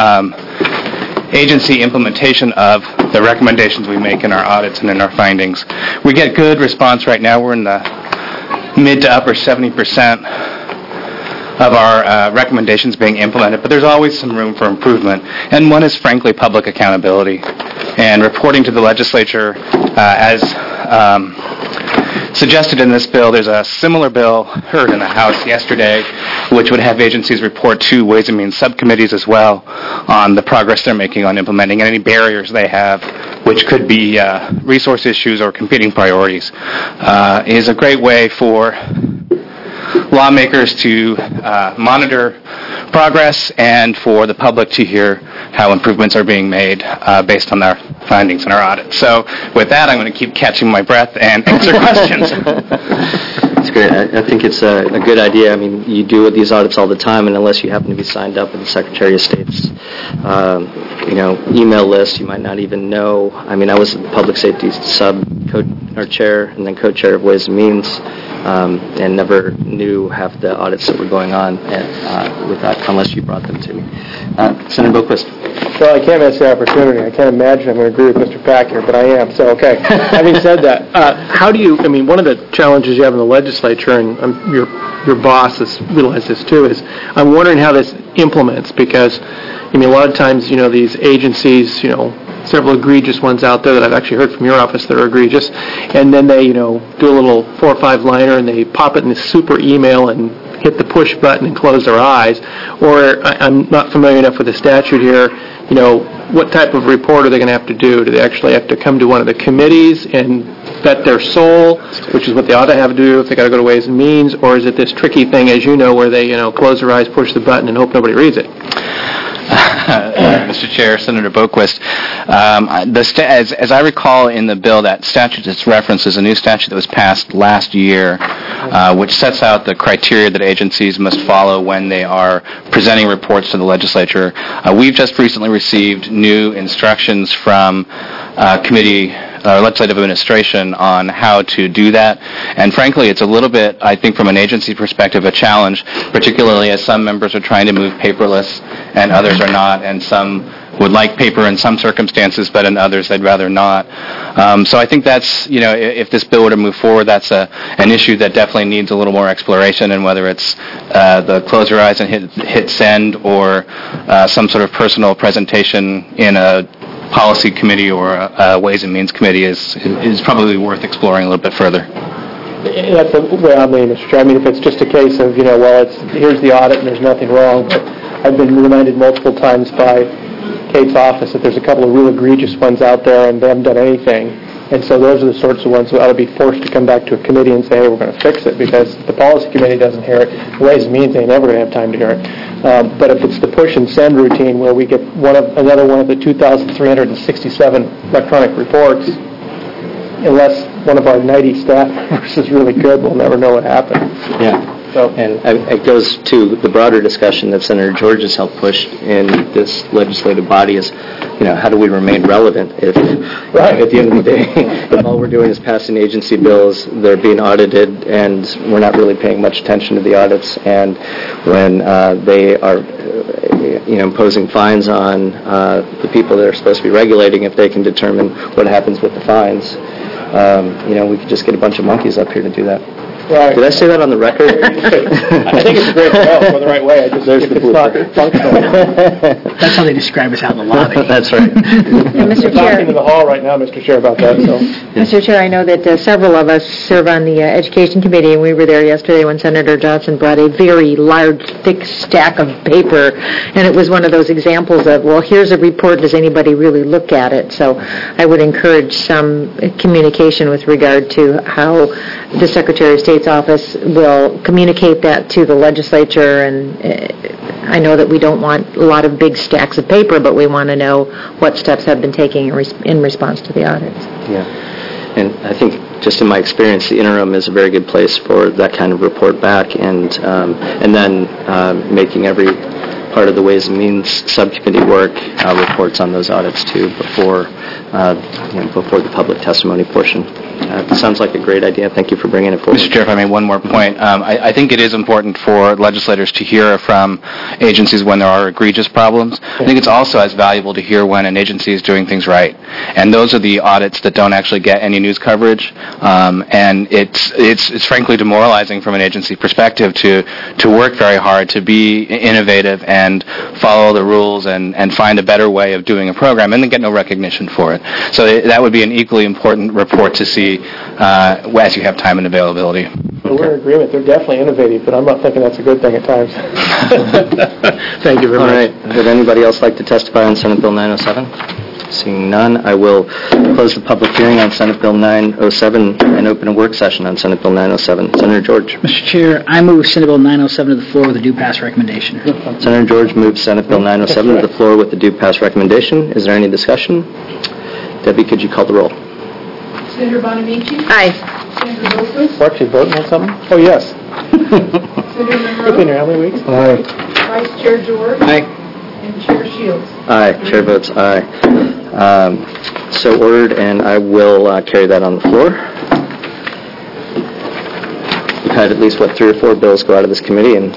agency implementation of the recommendations we make in our audits and in our findings. We get good response right now. We're in the mid to upper 70% of our recommendations being implemented, but there's always some room for improvement. And one is, frankly, public accountability and reporting to the legislature as suggested in this bill. There's a similar bill heard in the House yesterday, which would have agencies report to Ways and Means subcommittees as well on the progress they're making on implementing and any barriers they have, which could be resource issues or competing priorities. Is a great way for lawmakers to monitor progress and for the public to hear how improvements are being made based on our findings and our audit. So with that, I'm going to keep catching my breath and answer questions. That's great. I think it's a good idea. I mean, you do these audits all the time, and unless you happen to be signed up with the Secretary of State's, email list, you might not even know. I mean, I was the Public Safety Chair and then Co-Chair of Ways and Means, and never knew half the audits that were going on with that unless you brought them to me. Senator Boquist. Well, I can't miss the opportunity. I can't imagine I'm going to agree with Mr. Pack here, but I am. So, okay. Having said that, how do you, I mean, one of the challenges you have in the legislature, and your boss has realized this too, is I'm wondering how this implements, because, I mean, a lot of times, these agencies, several egregious ones out there that I've actually heard from your office that are egregious, and then they, do a little 4 or 5 liner and they pop it in this super email and hit the push button and close their eyes. Or I'm not familiar enough with the statute here, what type of report are they going to have to do? Do they actually have to come to one of the committees and bet their soul, which is what they ought to have to do if they got to go to Ways and Means, or is it this tricky thing, as you know, where they, close their eyes, push the button, and hope nobody reads it? Mr. Chair, Senator Boquist, as I recall in the bill, that statute that's referenced is a new statute that was passed last year, which sets out the criteria that agencies must follow when they are presenting reports to the legislature. We've just recently received new instructions from legislative administration on how to do that. And frankly, it's a little bit, I think, from an agency perspective, a challenge, particularly as some members are trying to move paperless and others are not, and some would like paper in some circumstances, but in others they'd rather not. So I think that's, if this bill were to move forward, that's an issue that definitely needs a little more exploration, and whether it's the close your eyes and hit send, or some sort of personal presentation in a policy committee or a Ways and Means committee is probably worth exploring a little bit further. That's the way I'm leaning, Mr. Chair. I mean, if it's just a case of, here's the audit and there's nothing wrong, but I've been reminded multiple times by Kate's office that there's a couple of real egregious ones out there and they haven't done anything. And so those are the sorts of ones who ought to be forced to come back to a committee and say, hey, we're going to fix it, because the policy committee doesn't hear it. Ways and Means ain't never going to have time to hear it. But if it's the push and send routine where we get another one of the 2,367 electronic reports, unless one of our 90 staff members is really good, we'll never know what happened. Yeah. And it goes to the broader discussion that Senator George has helped push in this legislative body is, how do we remain relevant if, at the end of the day, if all we're doing is passing agency bills, they're being audited, and we're not really paying much attention to the audits, and when they are imposing fines on the people that are supposed to be regulating, if they can determine what happens with the fines, we could just get a bunch of monkeys up here to do that. Right. Did I say that on the record? I think it's a great bill, going the right way. There's the blooper. That's how they describe us out in the lobby. That's right. Mr. Chair, talking to the hall right now, Mr. Chair, about that. So. Mr. Chair, I know that several of us serve on the Education Committee, and we were there yesterday when Senator Johnson brought a very large, thick stack of paper, and it was one of those examples of, well, here's a report, does anybody really look at it? So I would encourage some communication with regard to how the Secretary of State's office will communicate that to the legislature, and I know that we don't want a lot of big stacks of paper, but we want to know what steps have been taken in response to the audits. Yeah, and I think just in my experience, the interim is a very good place for that kind of report back, and then making every part of the Ways and Means subcommittee work reports on those audits too before the public testimony portion. Sounds like a great idea. Thank you for bringing it forward. Mr. Chair, if I may, one more point. I think it is important for legislators to hear from agencies when there are egregious problems. I think it's also as valuable to hear when an agency is doing things right. And those are the audits that don't actually get any news coverage. And it's frankly demoralizing from an agency perspective to work very hard, to be innovative and follow the rules and find a better way of doing a program and then get no recognition for it. So that would be an equally important report to see as you have time and availability. Well, we're in agreement. They're definitely innovative, but I'm not thinking that's a good thing at times. Thank you very much. All right. Would anybody else like to testify on Senate Bill 907? Seeing none, I will close the public hearing on Senate Bill 907 and open a work session on Senate Bill 907. Senator George. Mr. Chair, I move Senate Bill 907 to the floor with a due pass recommendation. Senator George moves Senate Bill 907 to the floor with the due pass recommendation. Is there any discussion? Debbie, could you call the roll? Senator Bonamici? Aye. We're actually voting on something? Oh, yes. Within how many weeks? Aye. Vice Chair George. Aye. And Chair Shields. Aye. Chair votes aye. So ordered, and I will carry that on the floor. We've had at least, 3 or 4 bills go out of this committee, and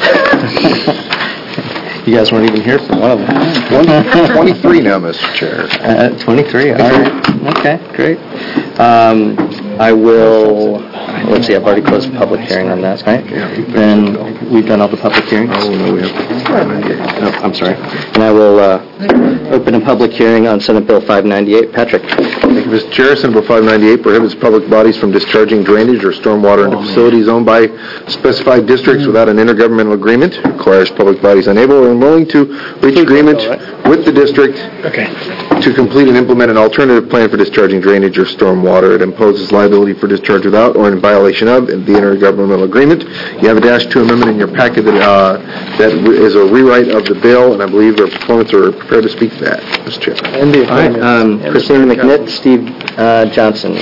you guys weren't even here for one of them. 23 now, Mr. Chair. 23, all right. Okay, great. I will, let's see, I've already closed the public hearing on that, right? Then we've done all the public hearings? Oh, no, we have. No, I'm sorry. And I will open a public hearing on Senate Bill 598. Patrick. Thank you, Mr. Chair. Senate Bill 598 prohibits public bodies from discharging drainage or stormwater into facilities owned by specified districts without an intergovernmental agreement. It requires public bodies unable or unwilling to reach agreement with the district to complete and implement an alternative plan for discharging drainage or stormwater. It imposes liability for discharge without or in violation of the intergovernmental agreement. You have a -2 amendment in your packet that is a rewrite of the bill, and I believe our proponents are prepared to speak to that, Mr. Chair. All right, Christina McNitt, Steve Johnson.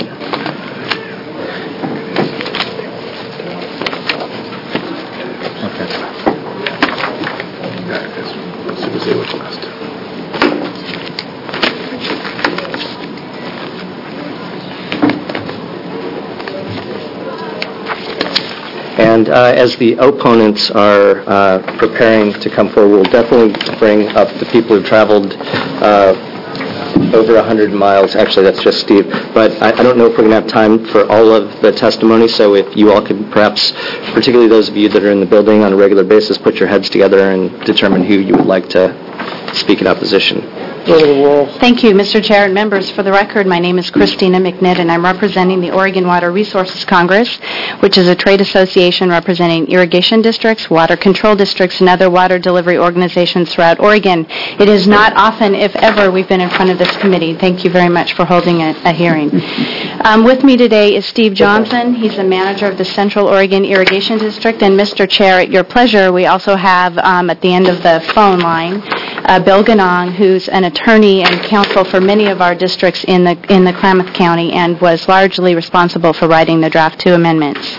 And as the opponents are preparing to come forward, we'll definitely bring up the people who've traveled over 100 miles. Actually, that's just Steve. But I don't know if we're going to have time for all of the testimony, so if you all could perhaps, particularly those of you that are in the building on a regular basis, put your heads together and determine who you would like to speak in opposition. Thank you, Mr. Chair and members. For the record, my name is Christina McNitt, and I'm representing the Oregon Water Resources Congress, which is a trade association representing irrigation districts, water control districts, and other water delivery organizations throughout Oregon. It is not often, if ever, we've been in front of this committee. Thank you very much for holding a hearing. With me today is Steve Johnson. He's the manager of the Central Oregon Irrigation District. And Mr. Chair, at your pleasure, we also have at the end of the phone line Bill Ganong, who's an attorney and counsel for many of our districts in the Klamath County and was largely responsible for writing the Draft 2 amendments.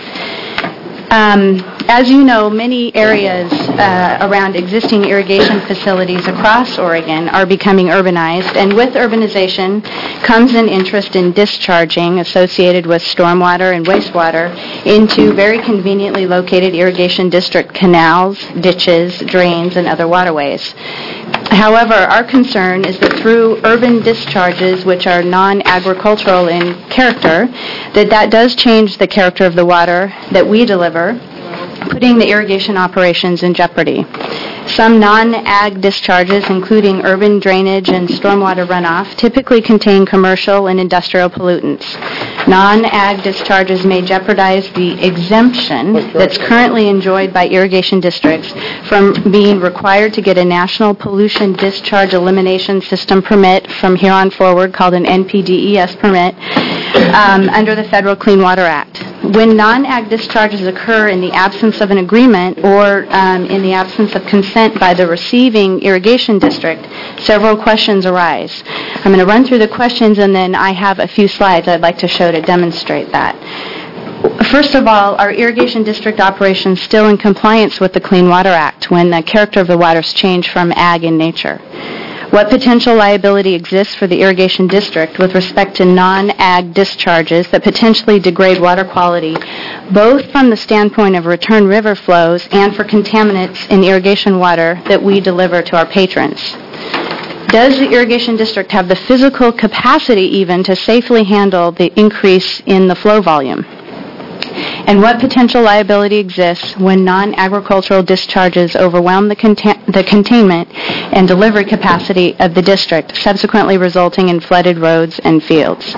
As you know, many areas around existing irrigation facilities across Oregon are becoming urbanized, and with urbanization comes an interest in discharging associated with stormwater and wastewater into very conveniently located irrigation district canals, ditches, drains, and other waterways. However, our concern is that through urban discharges, which are non-agricultural in character, that does change the character of the water that we deliver, putting the irrigation operations in jeopardy. Some non-ag discharges, including urban drainage and stormwater runoff, typically contain commercial and industrial pollutants. Non-ag discharges may jeopardize the exemption that's currently enjoyed by irrigation districts from being required to get a National Pollution Discharge Elimination System permit from here on forward, called an NPDES permit, under the Federal Clean Water Act. When non-ag discharges occur in the absence of an agreement or in the absence of consent by the receiving irrigation district, several questions arise. I'm going to run through the questions, and then I have a few slides I'd like to show to demonstrate that. First of all, are irrigation district operations still in compliance with the Clean Water Act when the character of the waters change from ag in nature? What potential liability exists for the irrigation district with respect to non-ag discharges that potentially degrade water quality, both from the standpoint of return river flows and for contaminants in irrigation water that we deliver to our patrons? Does the irrigation district have the physical capacity even to safely handle the increase in the flow volume? And what potential liability exists when non-agricultural discharges overwhelm the containment and delivery capacity of the district, subsequently resulting in flooded roads and fields?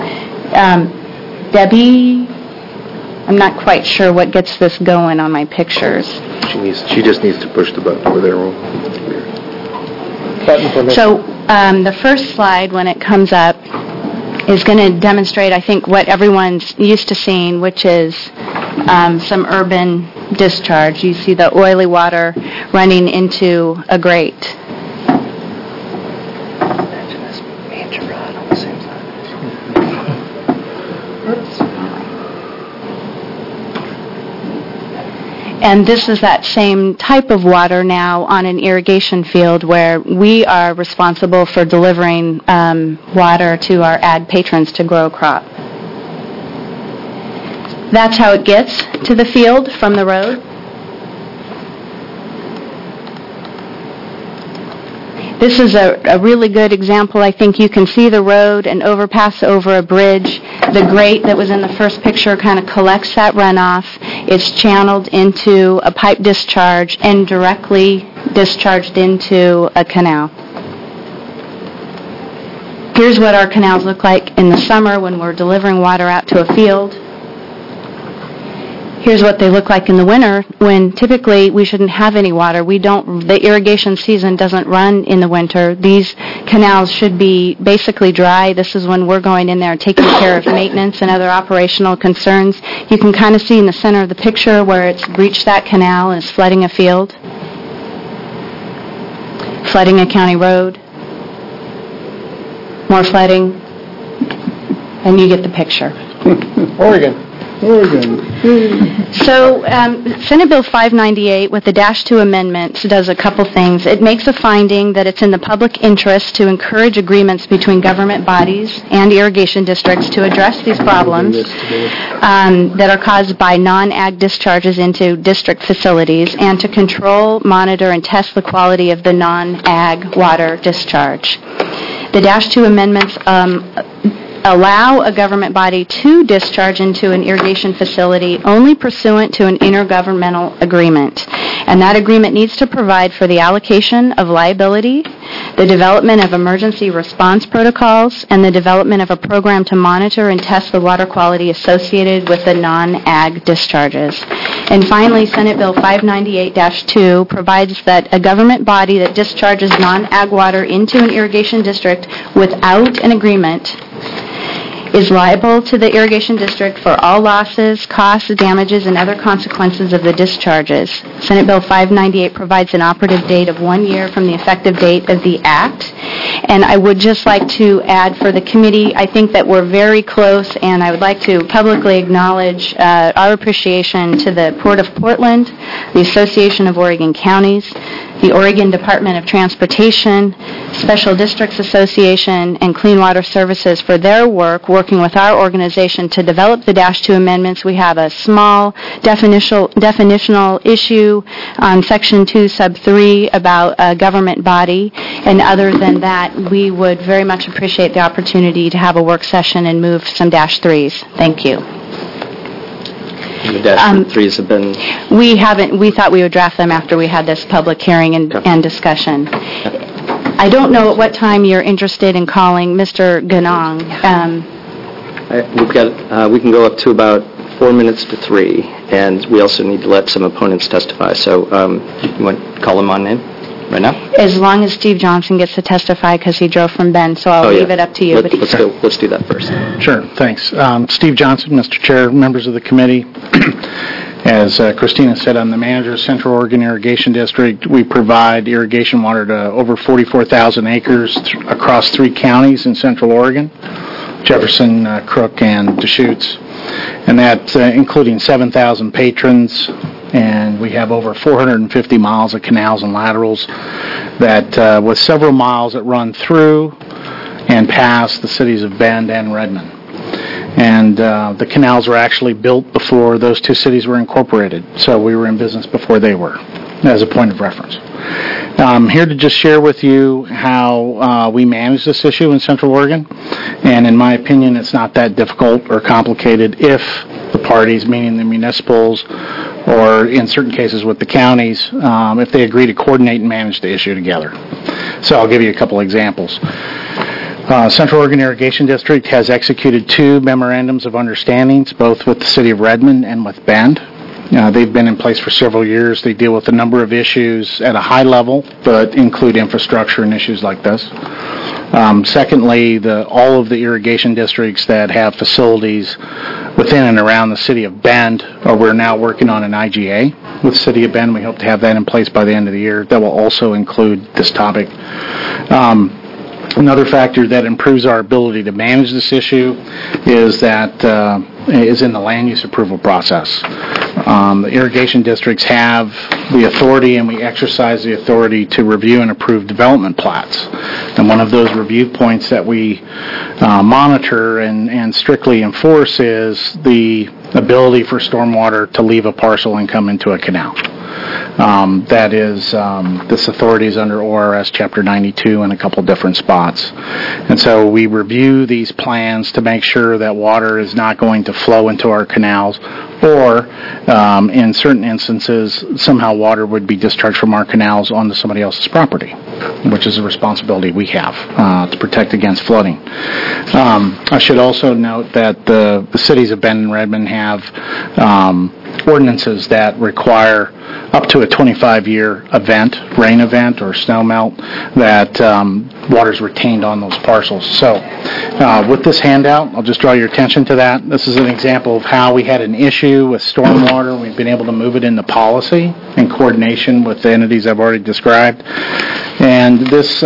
Debbie, I'm not quite sure what gets this going on my pictures. She just needs to push the button over there. So the first slide, when it comes up, is going to demonstrate, I think, what everyone's used to seeing, which is some urban discharge. You see the oily water running into a grate. And this is that same type of water now on an irrigation field where we are responsible for delivering water to our ag patrons to grow a crop. That's how it gets to the field from the road. This is a really good example. I think you can see the road and overpass over a bridge. The grate that was in the first picture kind of collects that runoff. It's channeled into a pipe discharge and directly discharged into a canal. Here's what our canals look like in the summer when we're delivering water out to a field. Here's what they look like in the winter when typically we shouldn't have any water. The irrigation season doesn't run in the winter. These canals should be basically dry. This is when we're going in there and taking care of maintenance and other operational concerns. You can kind of see in the center of the picture where it's breached that canal and it's flooding a field, flooding a county road, more flooding, and you get the picture. Oregon. So Senate Bill 598 with the -2 amendments does a couple things. It makes a finding that it's in the public interest to encourage agreements between government bodies and irrigation districts to address these problems that are caused by non-ag discharges into district facilities and to control, monitor, and test the quality of the non-ag water discharge. The -2 amendments allow a government body to discharge into an irrigation facility only pursuant to an intergovernmental agreement. And that agreement needs to provide for the allocation of liability, the development of emergency response protocols, and the development of a program to monitor and test the water quality associated with the non-ag discharges. And finally, Senate Bill 598-2 provides that a government body that discharges non-ag water into an irrigation district without an agreement is liable to the irrigation district for all losses, costs, damages, and other consequences of the discharges. Senate Bill 598 provides an operative date of 1 year from the effective date of the act. And I would just like to add for the committee, I think that we're very close, and I would like to publicly acknowledge our appreciation to the Port of Portland, the Association of Oregon Counties, the Oregon Department of Transportation, Special Districts Association, and Clean Water Services for their work working with our organization to develop the -2 amendments. We have a small definitional issue on Section 2, Sub 3 about a government body, and other than that, we would very much appreciate the opportunity to have a work session and move some -3s. Thank you. The -3s have been... We haven't. We thought we would draft them after we had this public hearing and discussion. I don't know at what time you're interested in calling Mr. Ganong. We can go up to about 4 minutes to 3, and we also need to let some opponents testify. So you want to call him on in right now? As long as Steve Johnson gets to testify because he drove from Bend, so I'll leave it up to you. Let's do that first. Sure, thanks. Steve Johnson, Mr. Chair, members of the committee. As Christina said, I'm the manager of Central Oregon Irrigation District. We provide irrigation water to over 44,000 acres across 3 counties in Central Oregon, Jefferson, Crook, and Deschutes. And that's including 7,000 patrons, and we have over 450 miles of canals and laterals that, with several miles that run through and past the cities of Bend and Redmond. And the canals were actually built before those 2 cities were incorporated, so we were in business before they were, as a point of reference. I'm here to just share with you how we manage this issue in Central Oregon, and in my opinion, it's not that difficult or complicated if the parties, meaning the municipals, or in certain cases with the counties, if they agree to coordinate and manage the issue together. So I'll give you a couple examples. Central Oregon Irrigation District has executed 2 memorandums of understandings, both with the City of Redmond and with Bend. They've been in place for several years. They deal with a number of issues at a high level, but include infrastructure and issues like this. Secondly, all of the irrigation districts that have facilities within and around the City of Bend, we're now working on an IGA with the City of Bend. We hope to have that in place by the end of the year. That will also include this topic. Another factor that improves our ability to manage this issue is in the land use approval process. The irrigation districts have the authority, and we exercise the authority to review and approve development plats. And one of those review points that we monitor and strictly enforce is the ability for stormwater to leave a parcel and come into a canal. This authority is under ORS Chapter 92 in a couple different spots. And so we review these plans to make sure that water is not going to flow into our canals, or in certain instances, somehow water would be discharged from our canals onto somebody else's property, which is a responsibility we have to protect against flooding. I should also note that the cities of Bend and Redmond have ordinances that require up to a 25-year event, rain event or snow melt, that water is retained on those parcels. So with this handout, I'll just draw your attention to that. This is an example of how we had an issue with stormwater. We've been able to move it into policy in coordination with the entities I've already described. And this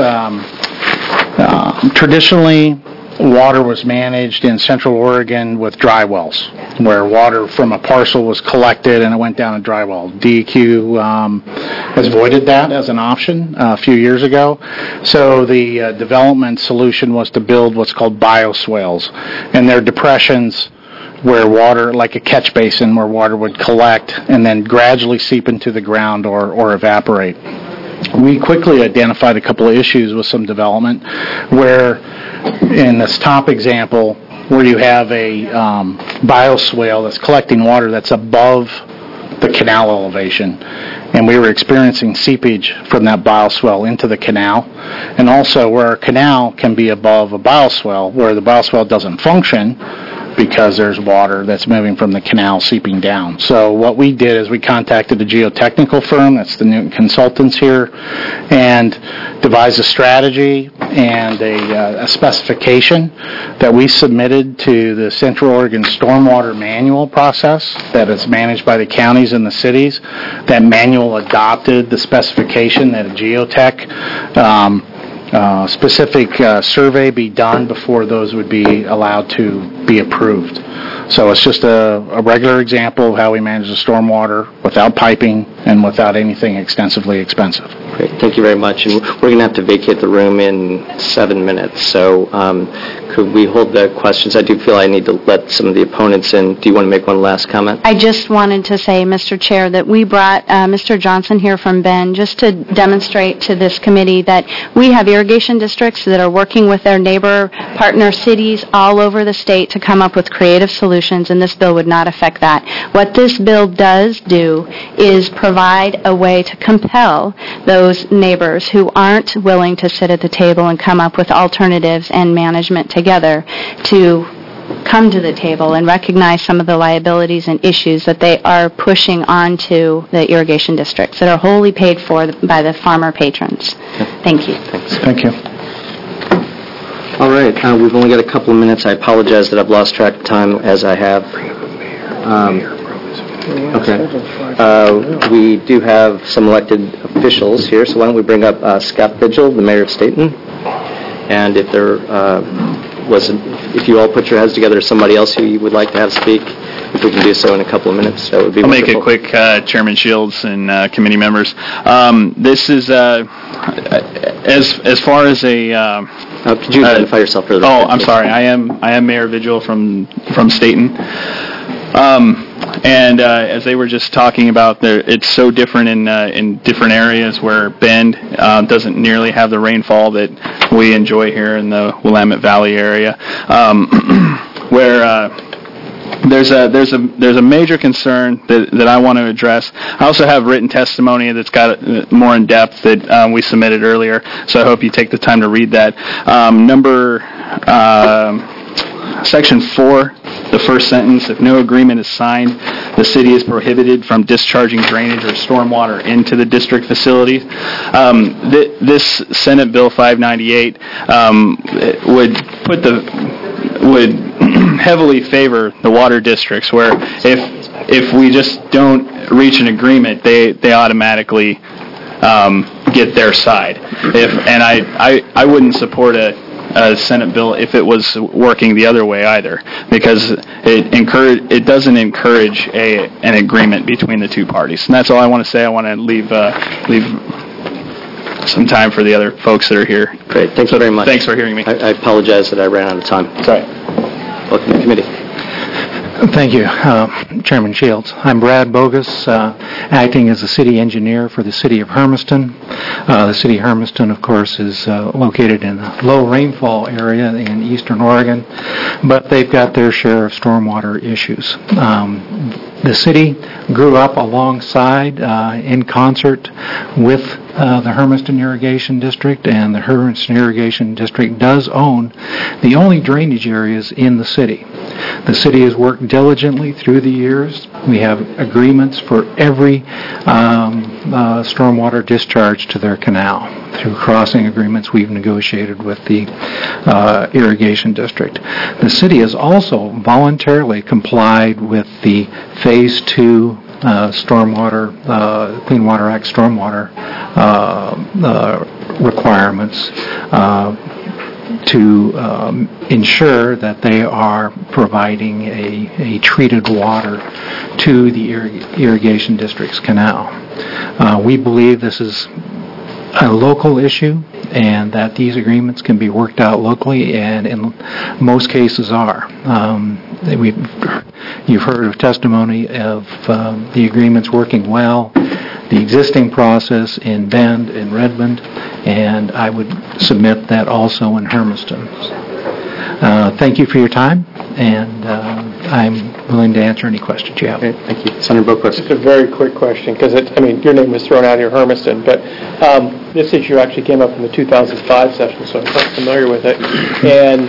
traditionally, water was managed in Central Oregon with dry wells, where water from a parcel was collected and it went down a dry well. DEQ has voided that as an option a few years ago. So the development solution was to build what's called bioswales, and they're depressions where water, like a catch basin, where water would collect and then gradually seep into the ground or evaporate. We quickly identified a couple of issues with some development where, in this top example, where you have a bioswale that's collecting water that's above the canal elevation, and we were experiencing seepage from that bioswale into the canal, and also where our canal can be above a bioswale, where the bioswale doesn't function because there's water that's moving from the canal seeping down. So what we did is we contacted a geotechnical firm, that's the Newton Consultants here, and devised a strategy and a specification that we submitted to the Central Oregon Stormwater Manual process that is managed by the counties and the cities. That manual adopted the specification that a geotech specific survey be done before those would be allowed to be approved. So it's just a regular example of how we manage the stormwater without piping and without anything extensively expensive. Great, thank you very much. And we're going to have to vacate the room in 7 minutes, so could we hold the questions? I do feel I need to let some of the opponents in. Do you want to make one last comment? I just wanted to say, Mr. Chair, that we brought Mr. Johnson here from Bend just to demonstrate to this committee that we have irrigation districts that are working with their neighbor partner cities all over the state to come up with creative solutions, and this bill would not affect that. What this bill does do is provide a way to compel those neighbors who aren't willing to sit at the table and come up with alternatives and management together to come to the table and recognize some of the liabilities and issues that they are pushing onto the irrigation districts that are wholly paid for by the farmer patrons. Thank you. Thanks. Thank you. All right, we've only got a couple of minutes. I apologize that I've lost track of time as I have. We do have some elected officials here, so why don't we bring up Scott Vigil, the mayor of Staten, and if there if you all put your heads together, somebody else who you would like to have speak, if we can do so in a couple of minutes, that would be wonderful. I'll make it quick, Chairman Shields and committee members. This is as far as a. Could you identify yourself for the record? I'm sorry. I am Mayor Vigil from Staten. And as they were just talking about, it's so different in different areas where Bend doesn't nearly have the rainfall that we enjoy here in the Willamette Valley area, where there's a major concern that I want to address. I also have written testimony that's got more in depth that we submitted earlier, so I hope you take the time to read that. Section 4. The first sentence, if no agreement is signed, the city is prohibited from discharging drainage or stormwater into the district facilities. This Senate Bill 598 would heavily favor the water districts, where if we just don't reach an agreement, they automatically get their side. I wouldn't support a Senate bill if it was working the other way either, because it doesn't encourage an agreement between the two parties. And that's all I want to say. I want to leave some time for the other folks that are here. Great. Thanks very much. Thanks for hearing me. I apologize that I ran out of time. Sorry. Welcome to the committee. Thank you, Chairman Shields. I'm Brad Bogus, acting as the city engineer for the city of Hermiston. The city of Hermiston, of course, is located in a low rainfall area in eastern Oregon, but they've got their share of stormwater issues. The city grew up alongside, in concert with the Hermiston Irrigation District, and the Hermiston Irrigation District does own the only drainage areas in the city. The city has worked diligently through the years. We have agreements for every stormwater discharge to their canal. Through crossing agreements we've negotiated with the irrigation district. The city has also voluntarily complied with the Phase 2 stormwater, Clean Water Act stormwater requirements to ensure that they are providing a treated water to the irrigation district's canal. We believe this is a local issue and that these agreements can be worked out locally, and in most cases are. You've heard of testimony of the agreements working well, the existing process in Bend and Redmond, and I would submit that also in Hermiston. Thank you for your time, and I'm willing to answer any questions you have. Okay, thank you. Senator Boquist. Just a very quick question, because your name was thrown out here, Hermiston, but this issue actually came up in the 2005 session, so I'm quite familiar with it. And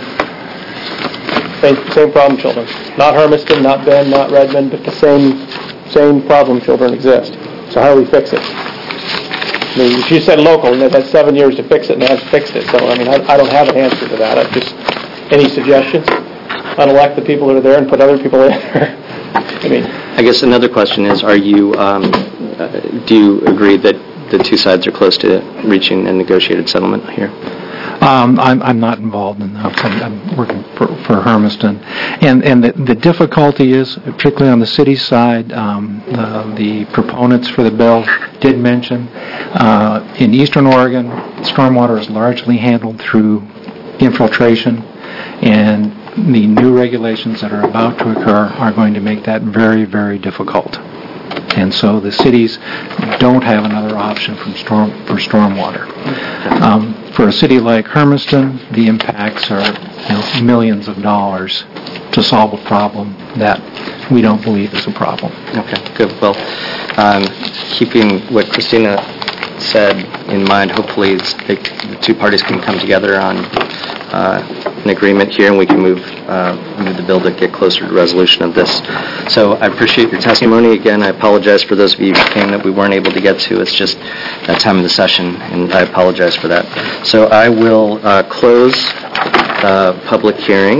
same problem children. Not Hermiston, not Bend, not Redmond, but the same problem children exist. So how do we fix it? I mean, if you said local, and they've had 7 years to fix it, and they haven't fixed it. So, I don't have an answer to that. Any suggestions? Unelect the people that are there and put other people in there? I guess another question is, do you agree that the two sides are close to reaching a negotiated settlement here? I'm not involved in that. I'm working for Hermiston. And the difficulty is, particularly on the city side, the proponents for the bill did mention, in eastern Oregon, stormwater is largely handled through infiltration, and the new regulations that are about to occur are going to make that very, very difficult. And so the cities don't have another option for stormwater. For a city like Hermiston, the impacts are millions of dollars to solve a problem that we don't believe is a problem. Okay, good. Well, keeping what Christina said in mind, hopefully the two parties can come together on an agreement here, and we can move the bill to get closer to resolution of this. So I appreciate your testimony. Again, I apologize for those of you who came that we weren't able to get to. It's just that time of the session, and I apologize for that. So I will close the public hearing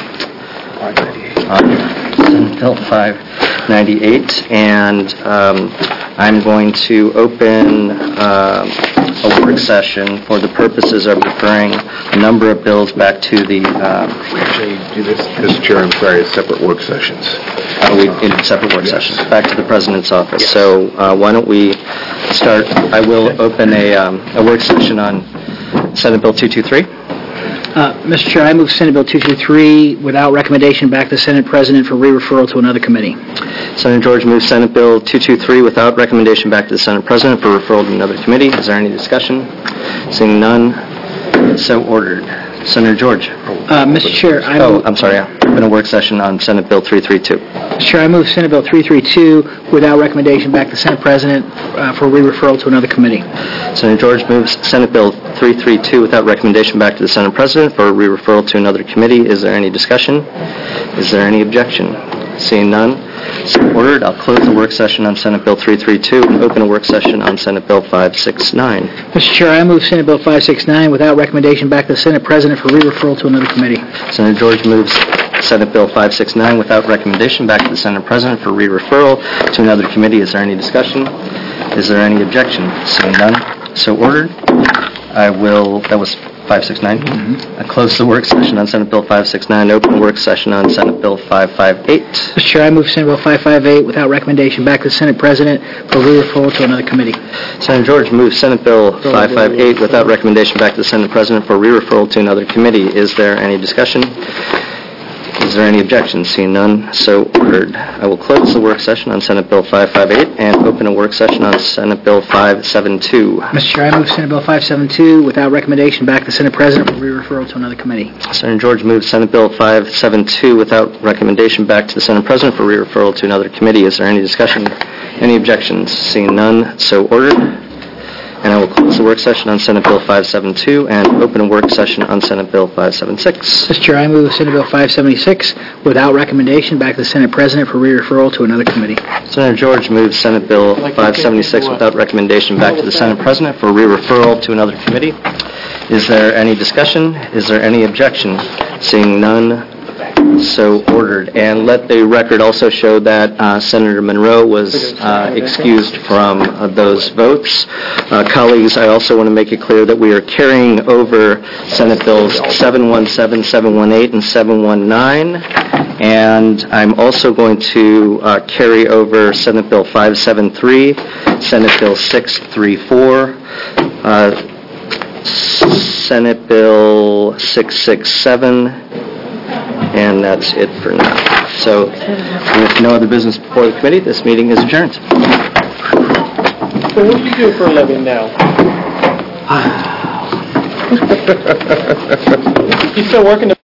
on Senate Bill 598, and I'm going to open a work session for the purposes of referring a number of bills back to the... Mr. Chair, I'm sorry, it's separate work sessions. Separate work sessions, back to the President's office. Yes. So why don't we start? I will open a work session on Senate Bill 223. Mr. Chair, I move Senate Bill 223 without recommendation back to the Senate President for re-referral to another committee. Senator George moves Senate Bill 223 without recommendation back to the Senate President for referral to another committee. Is there any discussion? Seeing none, so ordered. Senator George. Mr. Chair, I'm sorry. Open a work session on Senate Bill 332. Mr. Chair, I move Senate Bill 332 without recommendation back to Senate President for re-referral to another committee. Senator George moves Senate Bill 332 without recommendation back to the Senate President for re-referral to another committee. Is there any discussion? Is there any objection? Seeing none, so ordered. I'll close the work session on Senate Bill 332 and open a work session on Senate Bill 569. Mr. Chair, I move Senate Bill 569 without recommendation back to the Senate President for re-referral to another committee. Senator George moves Senate Bill 569 without recommendation back to the Senate President for re-referral to another committee. Is there any discussion? Is there any objection? Seeing none, So ordered. That was 569. I close the work session on Senate Bill 569, open the work session on Senate Bill 558. Mr. Chair, I move Senate Bill 558 without recommendation back to the Senate President for re-referral to another committee. Senator George moves Senate Bill 558 without recommendation back to the Senate President for re-referral to another committee. Is there any discussion? Is there any objection? Seeing none, so ordered. I will close the work session on Senate Bill 558 and open a work session on Senate Bill 572. Mr. Chair, I move Senate Bill 572 without recommendation back to the Senate President for re-referral to another committee. Senator George moves Senate Bill 572 without recommendation back to the Senate President for re-referral to another committee. Is there any discussion? Any objections? Seeing none, so ordered. And I will close the work session on Senate Bill 572 and open a work session on Senate Bill 576. Mr. Chair, I move Senate Bill 576 without recommendation back to the Senate President for re-referral to another committee. Senator George moves Senate Bill 576 without recommendation back to the Senate President for re-referral to another committee. Is there any discussion? Is there any objection? Seeing none, so ordered. And let the record also show that Senator Monroe was excused from those votes. Colleagues, I also want to make it clear that we are carrying over Senate Bills 717, 718, and 719. And I'm also going to carry over Senate Bill 573, Senate Bill 634, Senate Bill 667, and that's it for now. So, with no other business before the committee, this meeting is adjourned. So what do you do for a living now? You still working?